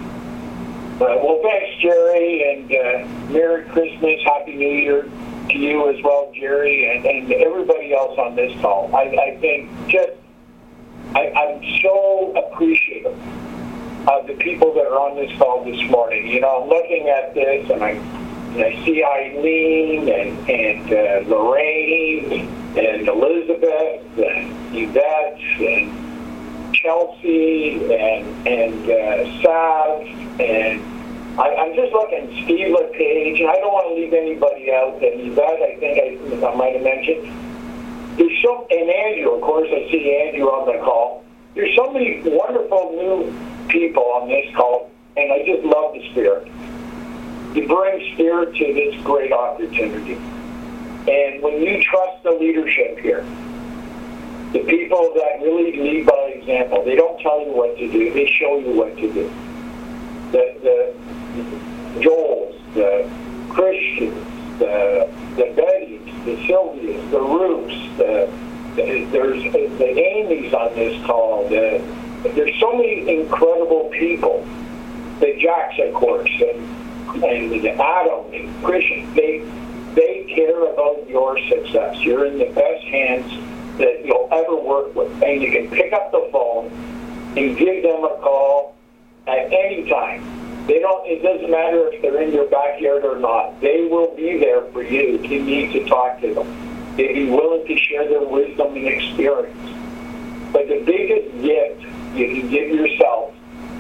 Uh, well, thanks, Jerry, and uh, Merry Christmas, Happy New Year to you as well, Jerry, and, and everybody else on this call. I, I think just, I, I'm so appreciative of the people that are on this call this morning. You know, I'm looking at this, and I, and I see Eileen and, and uh, Lorraine and Elizabeth and Yvette and Chelsea and, and uh, Sav, and I, I'm just looking at Steve LePage, and I don't want to leave anybody out, and Yvette, I think I, I might have mentioned. There's so, and Andrew, of course, I see Andrew on the call. There's so many wonderful new people on this call, and I just love the spirit. You bring spirit to this great opportunity. And when you trust the leadership here, the people that really lead by example, they don't tell you what to do, they show you what to do. The, the Joels, the Christians, the, the Bettys, the Sylvias, the Ruths, the, the, there's the Amy's on this call. The, there's so many incredible people. The Jacks, of course, and, and the Adam and Christian, they, they care about your success. You're in the best hands that you'll ever work with. And you can pick up the phone and give them a call at any time. They don't, it doesn't matter if they're in your backyard or not. They will be there for you if you need to talk to them. They'd be willing to share their wisdom and experience. But the biggest gift you can give yourself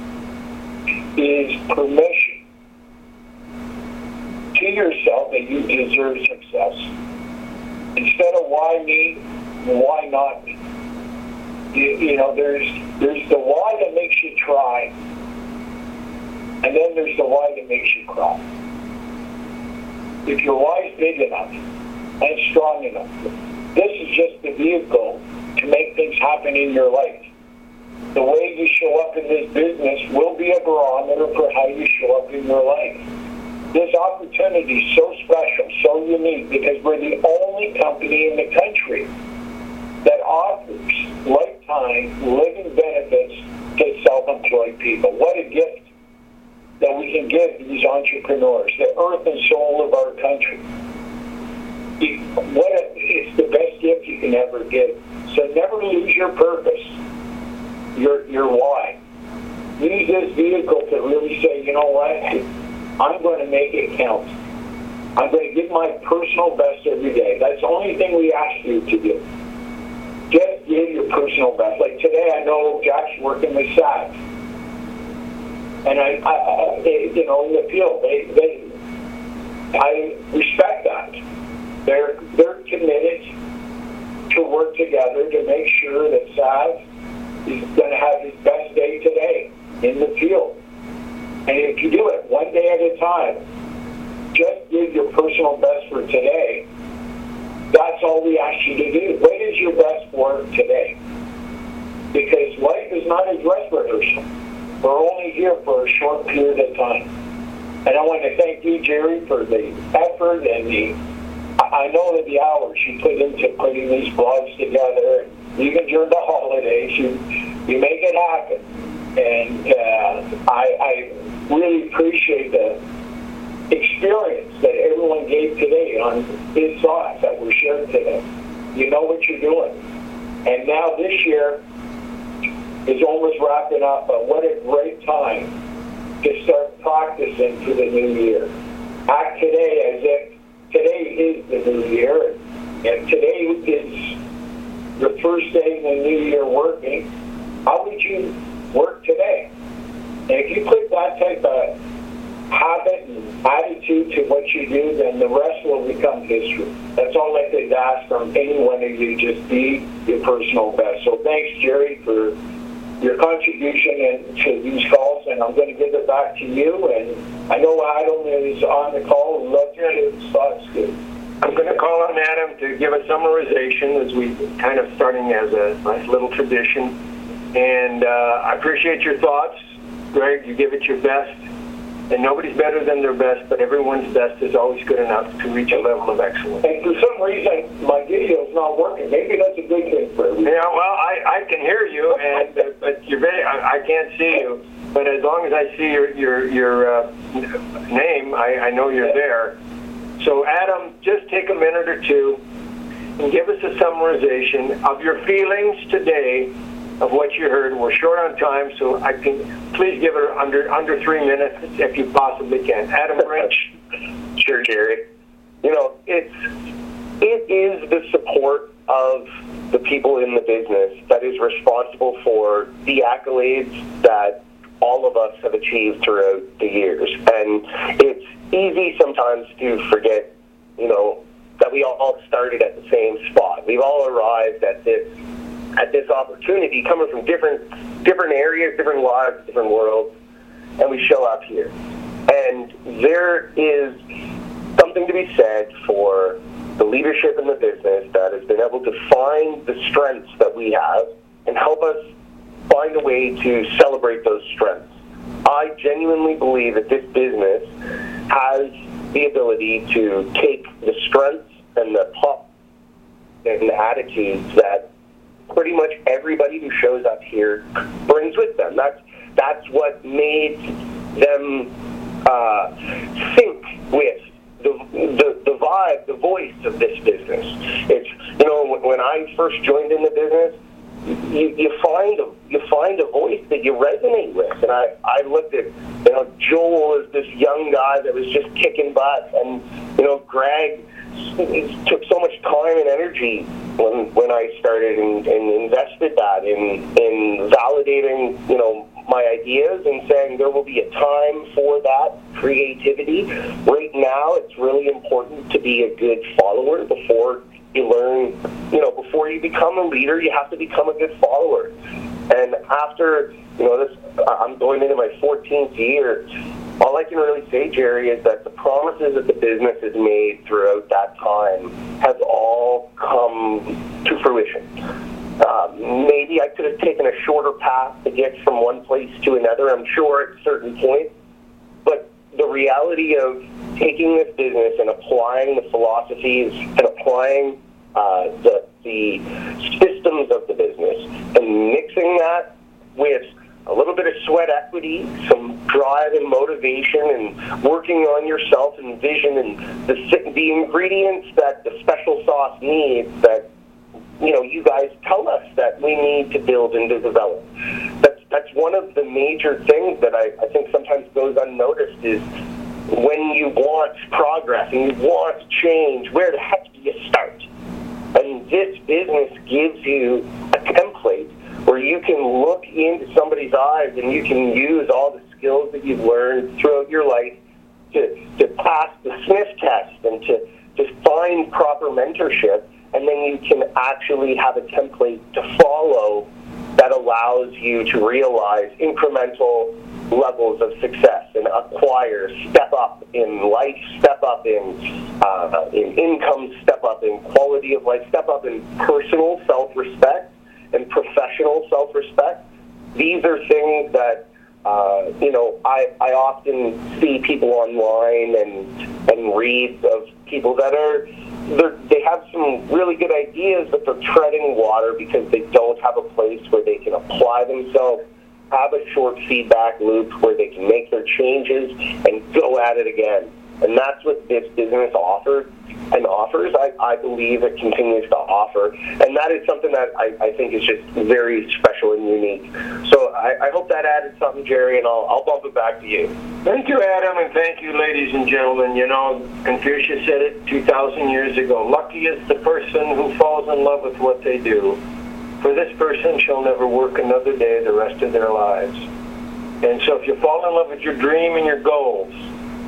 is permission to yourself that you deserve success. Instead of why me, why not me? You, you know, there's there's the why that makes you try. And then there's the why that makes you cry. If your why is big enough and strong enough, this is just the vehicle to make things happen in your life. The way you show up in this business will be a barometer for how you show up in your life. This opportunity is so special, so unique, because we're the only company in the country that offers lifetime living benefits to self-employed people. What a gift that we can give these entrepreneurs, the earth and soul of our country. It, what a, it's the best gift you can ever give. So never lose your purpose, your your why. Use this vehicle to really say, you know what, I'm going to make it count. I'm going to give my personal best every day. That's the only thing we ask you to do. Just give your personal best. Like today, I know Jack's working with Sav. And I, I, I, you know, in the field, they, they, I respect that. They're they're committed to work together to make sure that Sav is going to have his best day today in the field. And if you do it one day at a time, just give your personal best for today. That's all we ask you to do. What is your best for today? Because life is not a dress rehearsal. We're only here for a short period of time. And I want to thank you, Jerry, for the effort and the, I know that the hours you put into putting these blogs together, even during the holidays, you, you make it happen. And uh, I, I really appreciate the experience that everyone gave today on his thoughts that were shared today. You know what you're doing. And now this year is almost wrapping up, but what a great time to start practicing for the new year. Act today as if today is the new year, and today is the first day in the new year working. How would you work today? And if you put that type of habit and attitude to what you do, then the rest will become history. That's all I could ask from any one of you, just be your personal best. So thanks, Jerry, for your contribution and to these calls, and I'm going to give it back to you. And I know Adam is on the call. We'd love to hear his thoughts too. I'm going to call on Adam to give a summarization as we kind of starting as a nice little tradition. And uh, I appreciate your thoughts, Greg. You give it your best. And nobody's better than their best, but everyone's best is always good enough to reach a level of excellence. And for some reason, my video's not working. Maybe that's a good thing for everyone. Yeah, well, I, I can hear you, and uh, but you're very, I, I can't see you. But as long as I see your your your uh, name, I, I know you're there. So, Adam, just take a minute or two and give us a summarization of your feelings today of what you heard. We're short on time, so I can please give it under under three minutes if you possibly can. Adam Grinch. Sure, Jerry. You know, it's it is the support of the people in the business that is responsible for the accolades that all of us have achieved throughout the years. And it's easy sometimes to forget, you know, that we all started at the same spot. We've all arrived at this at this opportunity coming from different different areas, different lives, different worlds, and we show up here. And there is something to be said for the leadership in the business that has been able to find the strengths that we have and help us find a way to celebrate those strengths. I genuinely believe that this business has the ability to take the strengths and the pop and the attitudes that pretty much everybody who shows up here brings with them. That's that's what made them uh, sync with the, the the vibe, the voice of this business. It's, you know, when I first joined in the business, you, you find a, you find a voice that you resonate with. And I, I looked at, you know, Joel as this young guy that was just kicking butt, and, you know, Greg took so much time and energy when when I started and, and invested that in in validating, you know, my ideas and saying there will be a time for that creativity. Right now, it's really important to be a good follower before you learn, you know, before you become a leader, you have to become a good follower. And after, you know, this, I'm going into my fourteenth year. All I can really say, Jerry, is that the promises that the business has made throughout that time have all come to fruition. Uh, maybe I could have taken a shorter path to get from one place to another, I'm sure, at certain points. But the reality of taking this business and applying the philosophies and applying uh, the, the systems of the business and mixing that with a little bit of sweat equity, some drive and motivation, and working on yourself and vision and the the ingredients that the special sauce needs that, you know, you guys tell us that we need to build and to develop. That's that's one of the major things that I, I think sometimes goes unnoticed is when you want progress and you want change, where the heck do you start? And this business gives you a template where you can look into somebody's eyes and you can use all the skills that you've learned throughout your life to, to pass the sniff test and to, to find proper mentorship, and then you can actually have a template to follow that allows you to realize incremental levels of success and acquire, step up in life, step up in, uh, in income, step up in quality of life, step up in personal self-respect and professional self-respect. These are things that, uh, you know, I, I often see people online and and read of people that are, they have some really good ideas, but they're treading water because they don't have a place where they can apply themselves, have a short feedback loop where they can make their changes and go at it again. And that's what this business offers and offers. I, I believe it continues to offer. And that is something that I, I think is just very special and unique. So I, I hope that added something, Jerry, and I'll, I'll bump it back to you. Thank you, Adam, and thank you, ladies and gentlemen. You know, Confucius said it two thousand years ago. Lucky is the person who falls in love with what they do, for this person shall never work another day the rest of their lives. And so if you fall in love with your dream and your goals,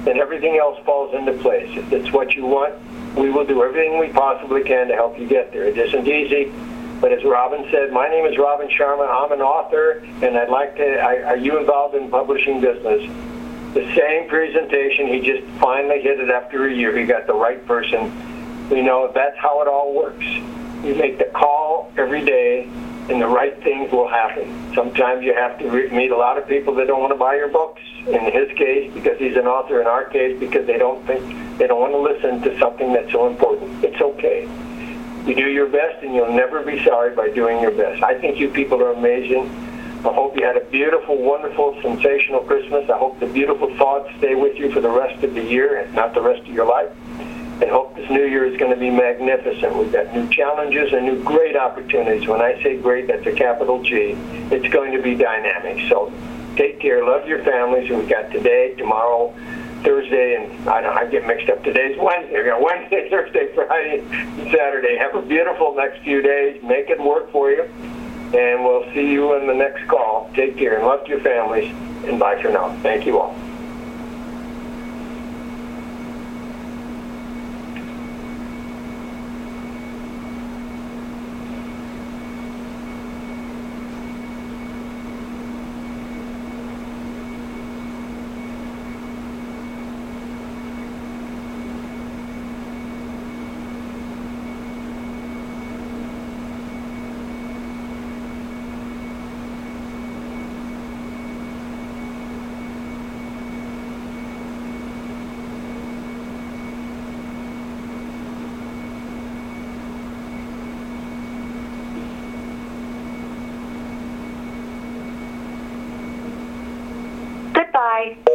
then everything else falls into place. If it's what you want, we will do everything we possibly can to help you get there. It isn't easy, but as Robin said, my name is Robin Sharma. I'm an author, and I'd like to, I, are you involved in publishing business? The same presentation, he just finally hit it after a year. He got the right person. We know that's how it all works. You make the call every day, and the right things will happen. Sometimes you have to re- meet a lot of people that don't want to buy your books. In his case, because he's an author. In our case, because they don't think, they don't want to listen to something that's so important. It's okay. You do your best, and you'll never be sorry by doing your best. I think you people are amazing. I hope you had a beautiful, wonderful, sensational Christmas. I hope the beautiful thoughts stay with you for the rest of the year, and not the rest of your life. And hope this new year is going to be magnificent. We've got new challenges and new great opportunities. When I say great, that's a capital G. It's going to be dynamic. So take care. Love your families. And we got today, tomorrow, Thursday, and I don't. I get mixed up. Today's Wednesday. We got Wednesday, Thursday, Friday, and Saturday. Have a beautiful next few days. Make it work for you. And we'll see you in the next call. Take care and love to your families. And bye for now. Thank you all. Goodbye.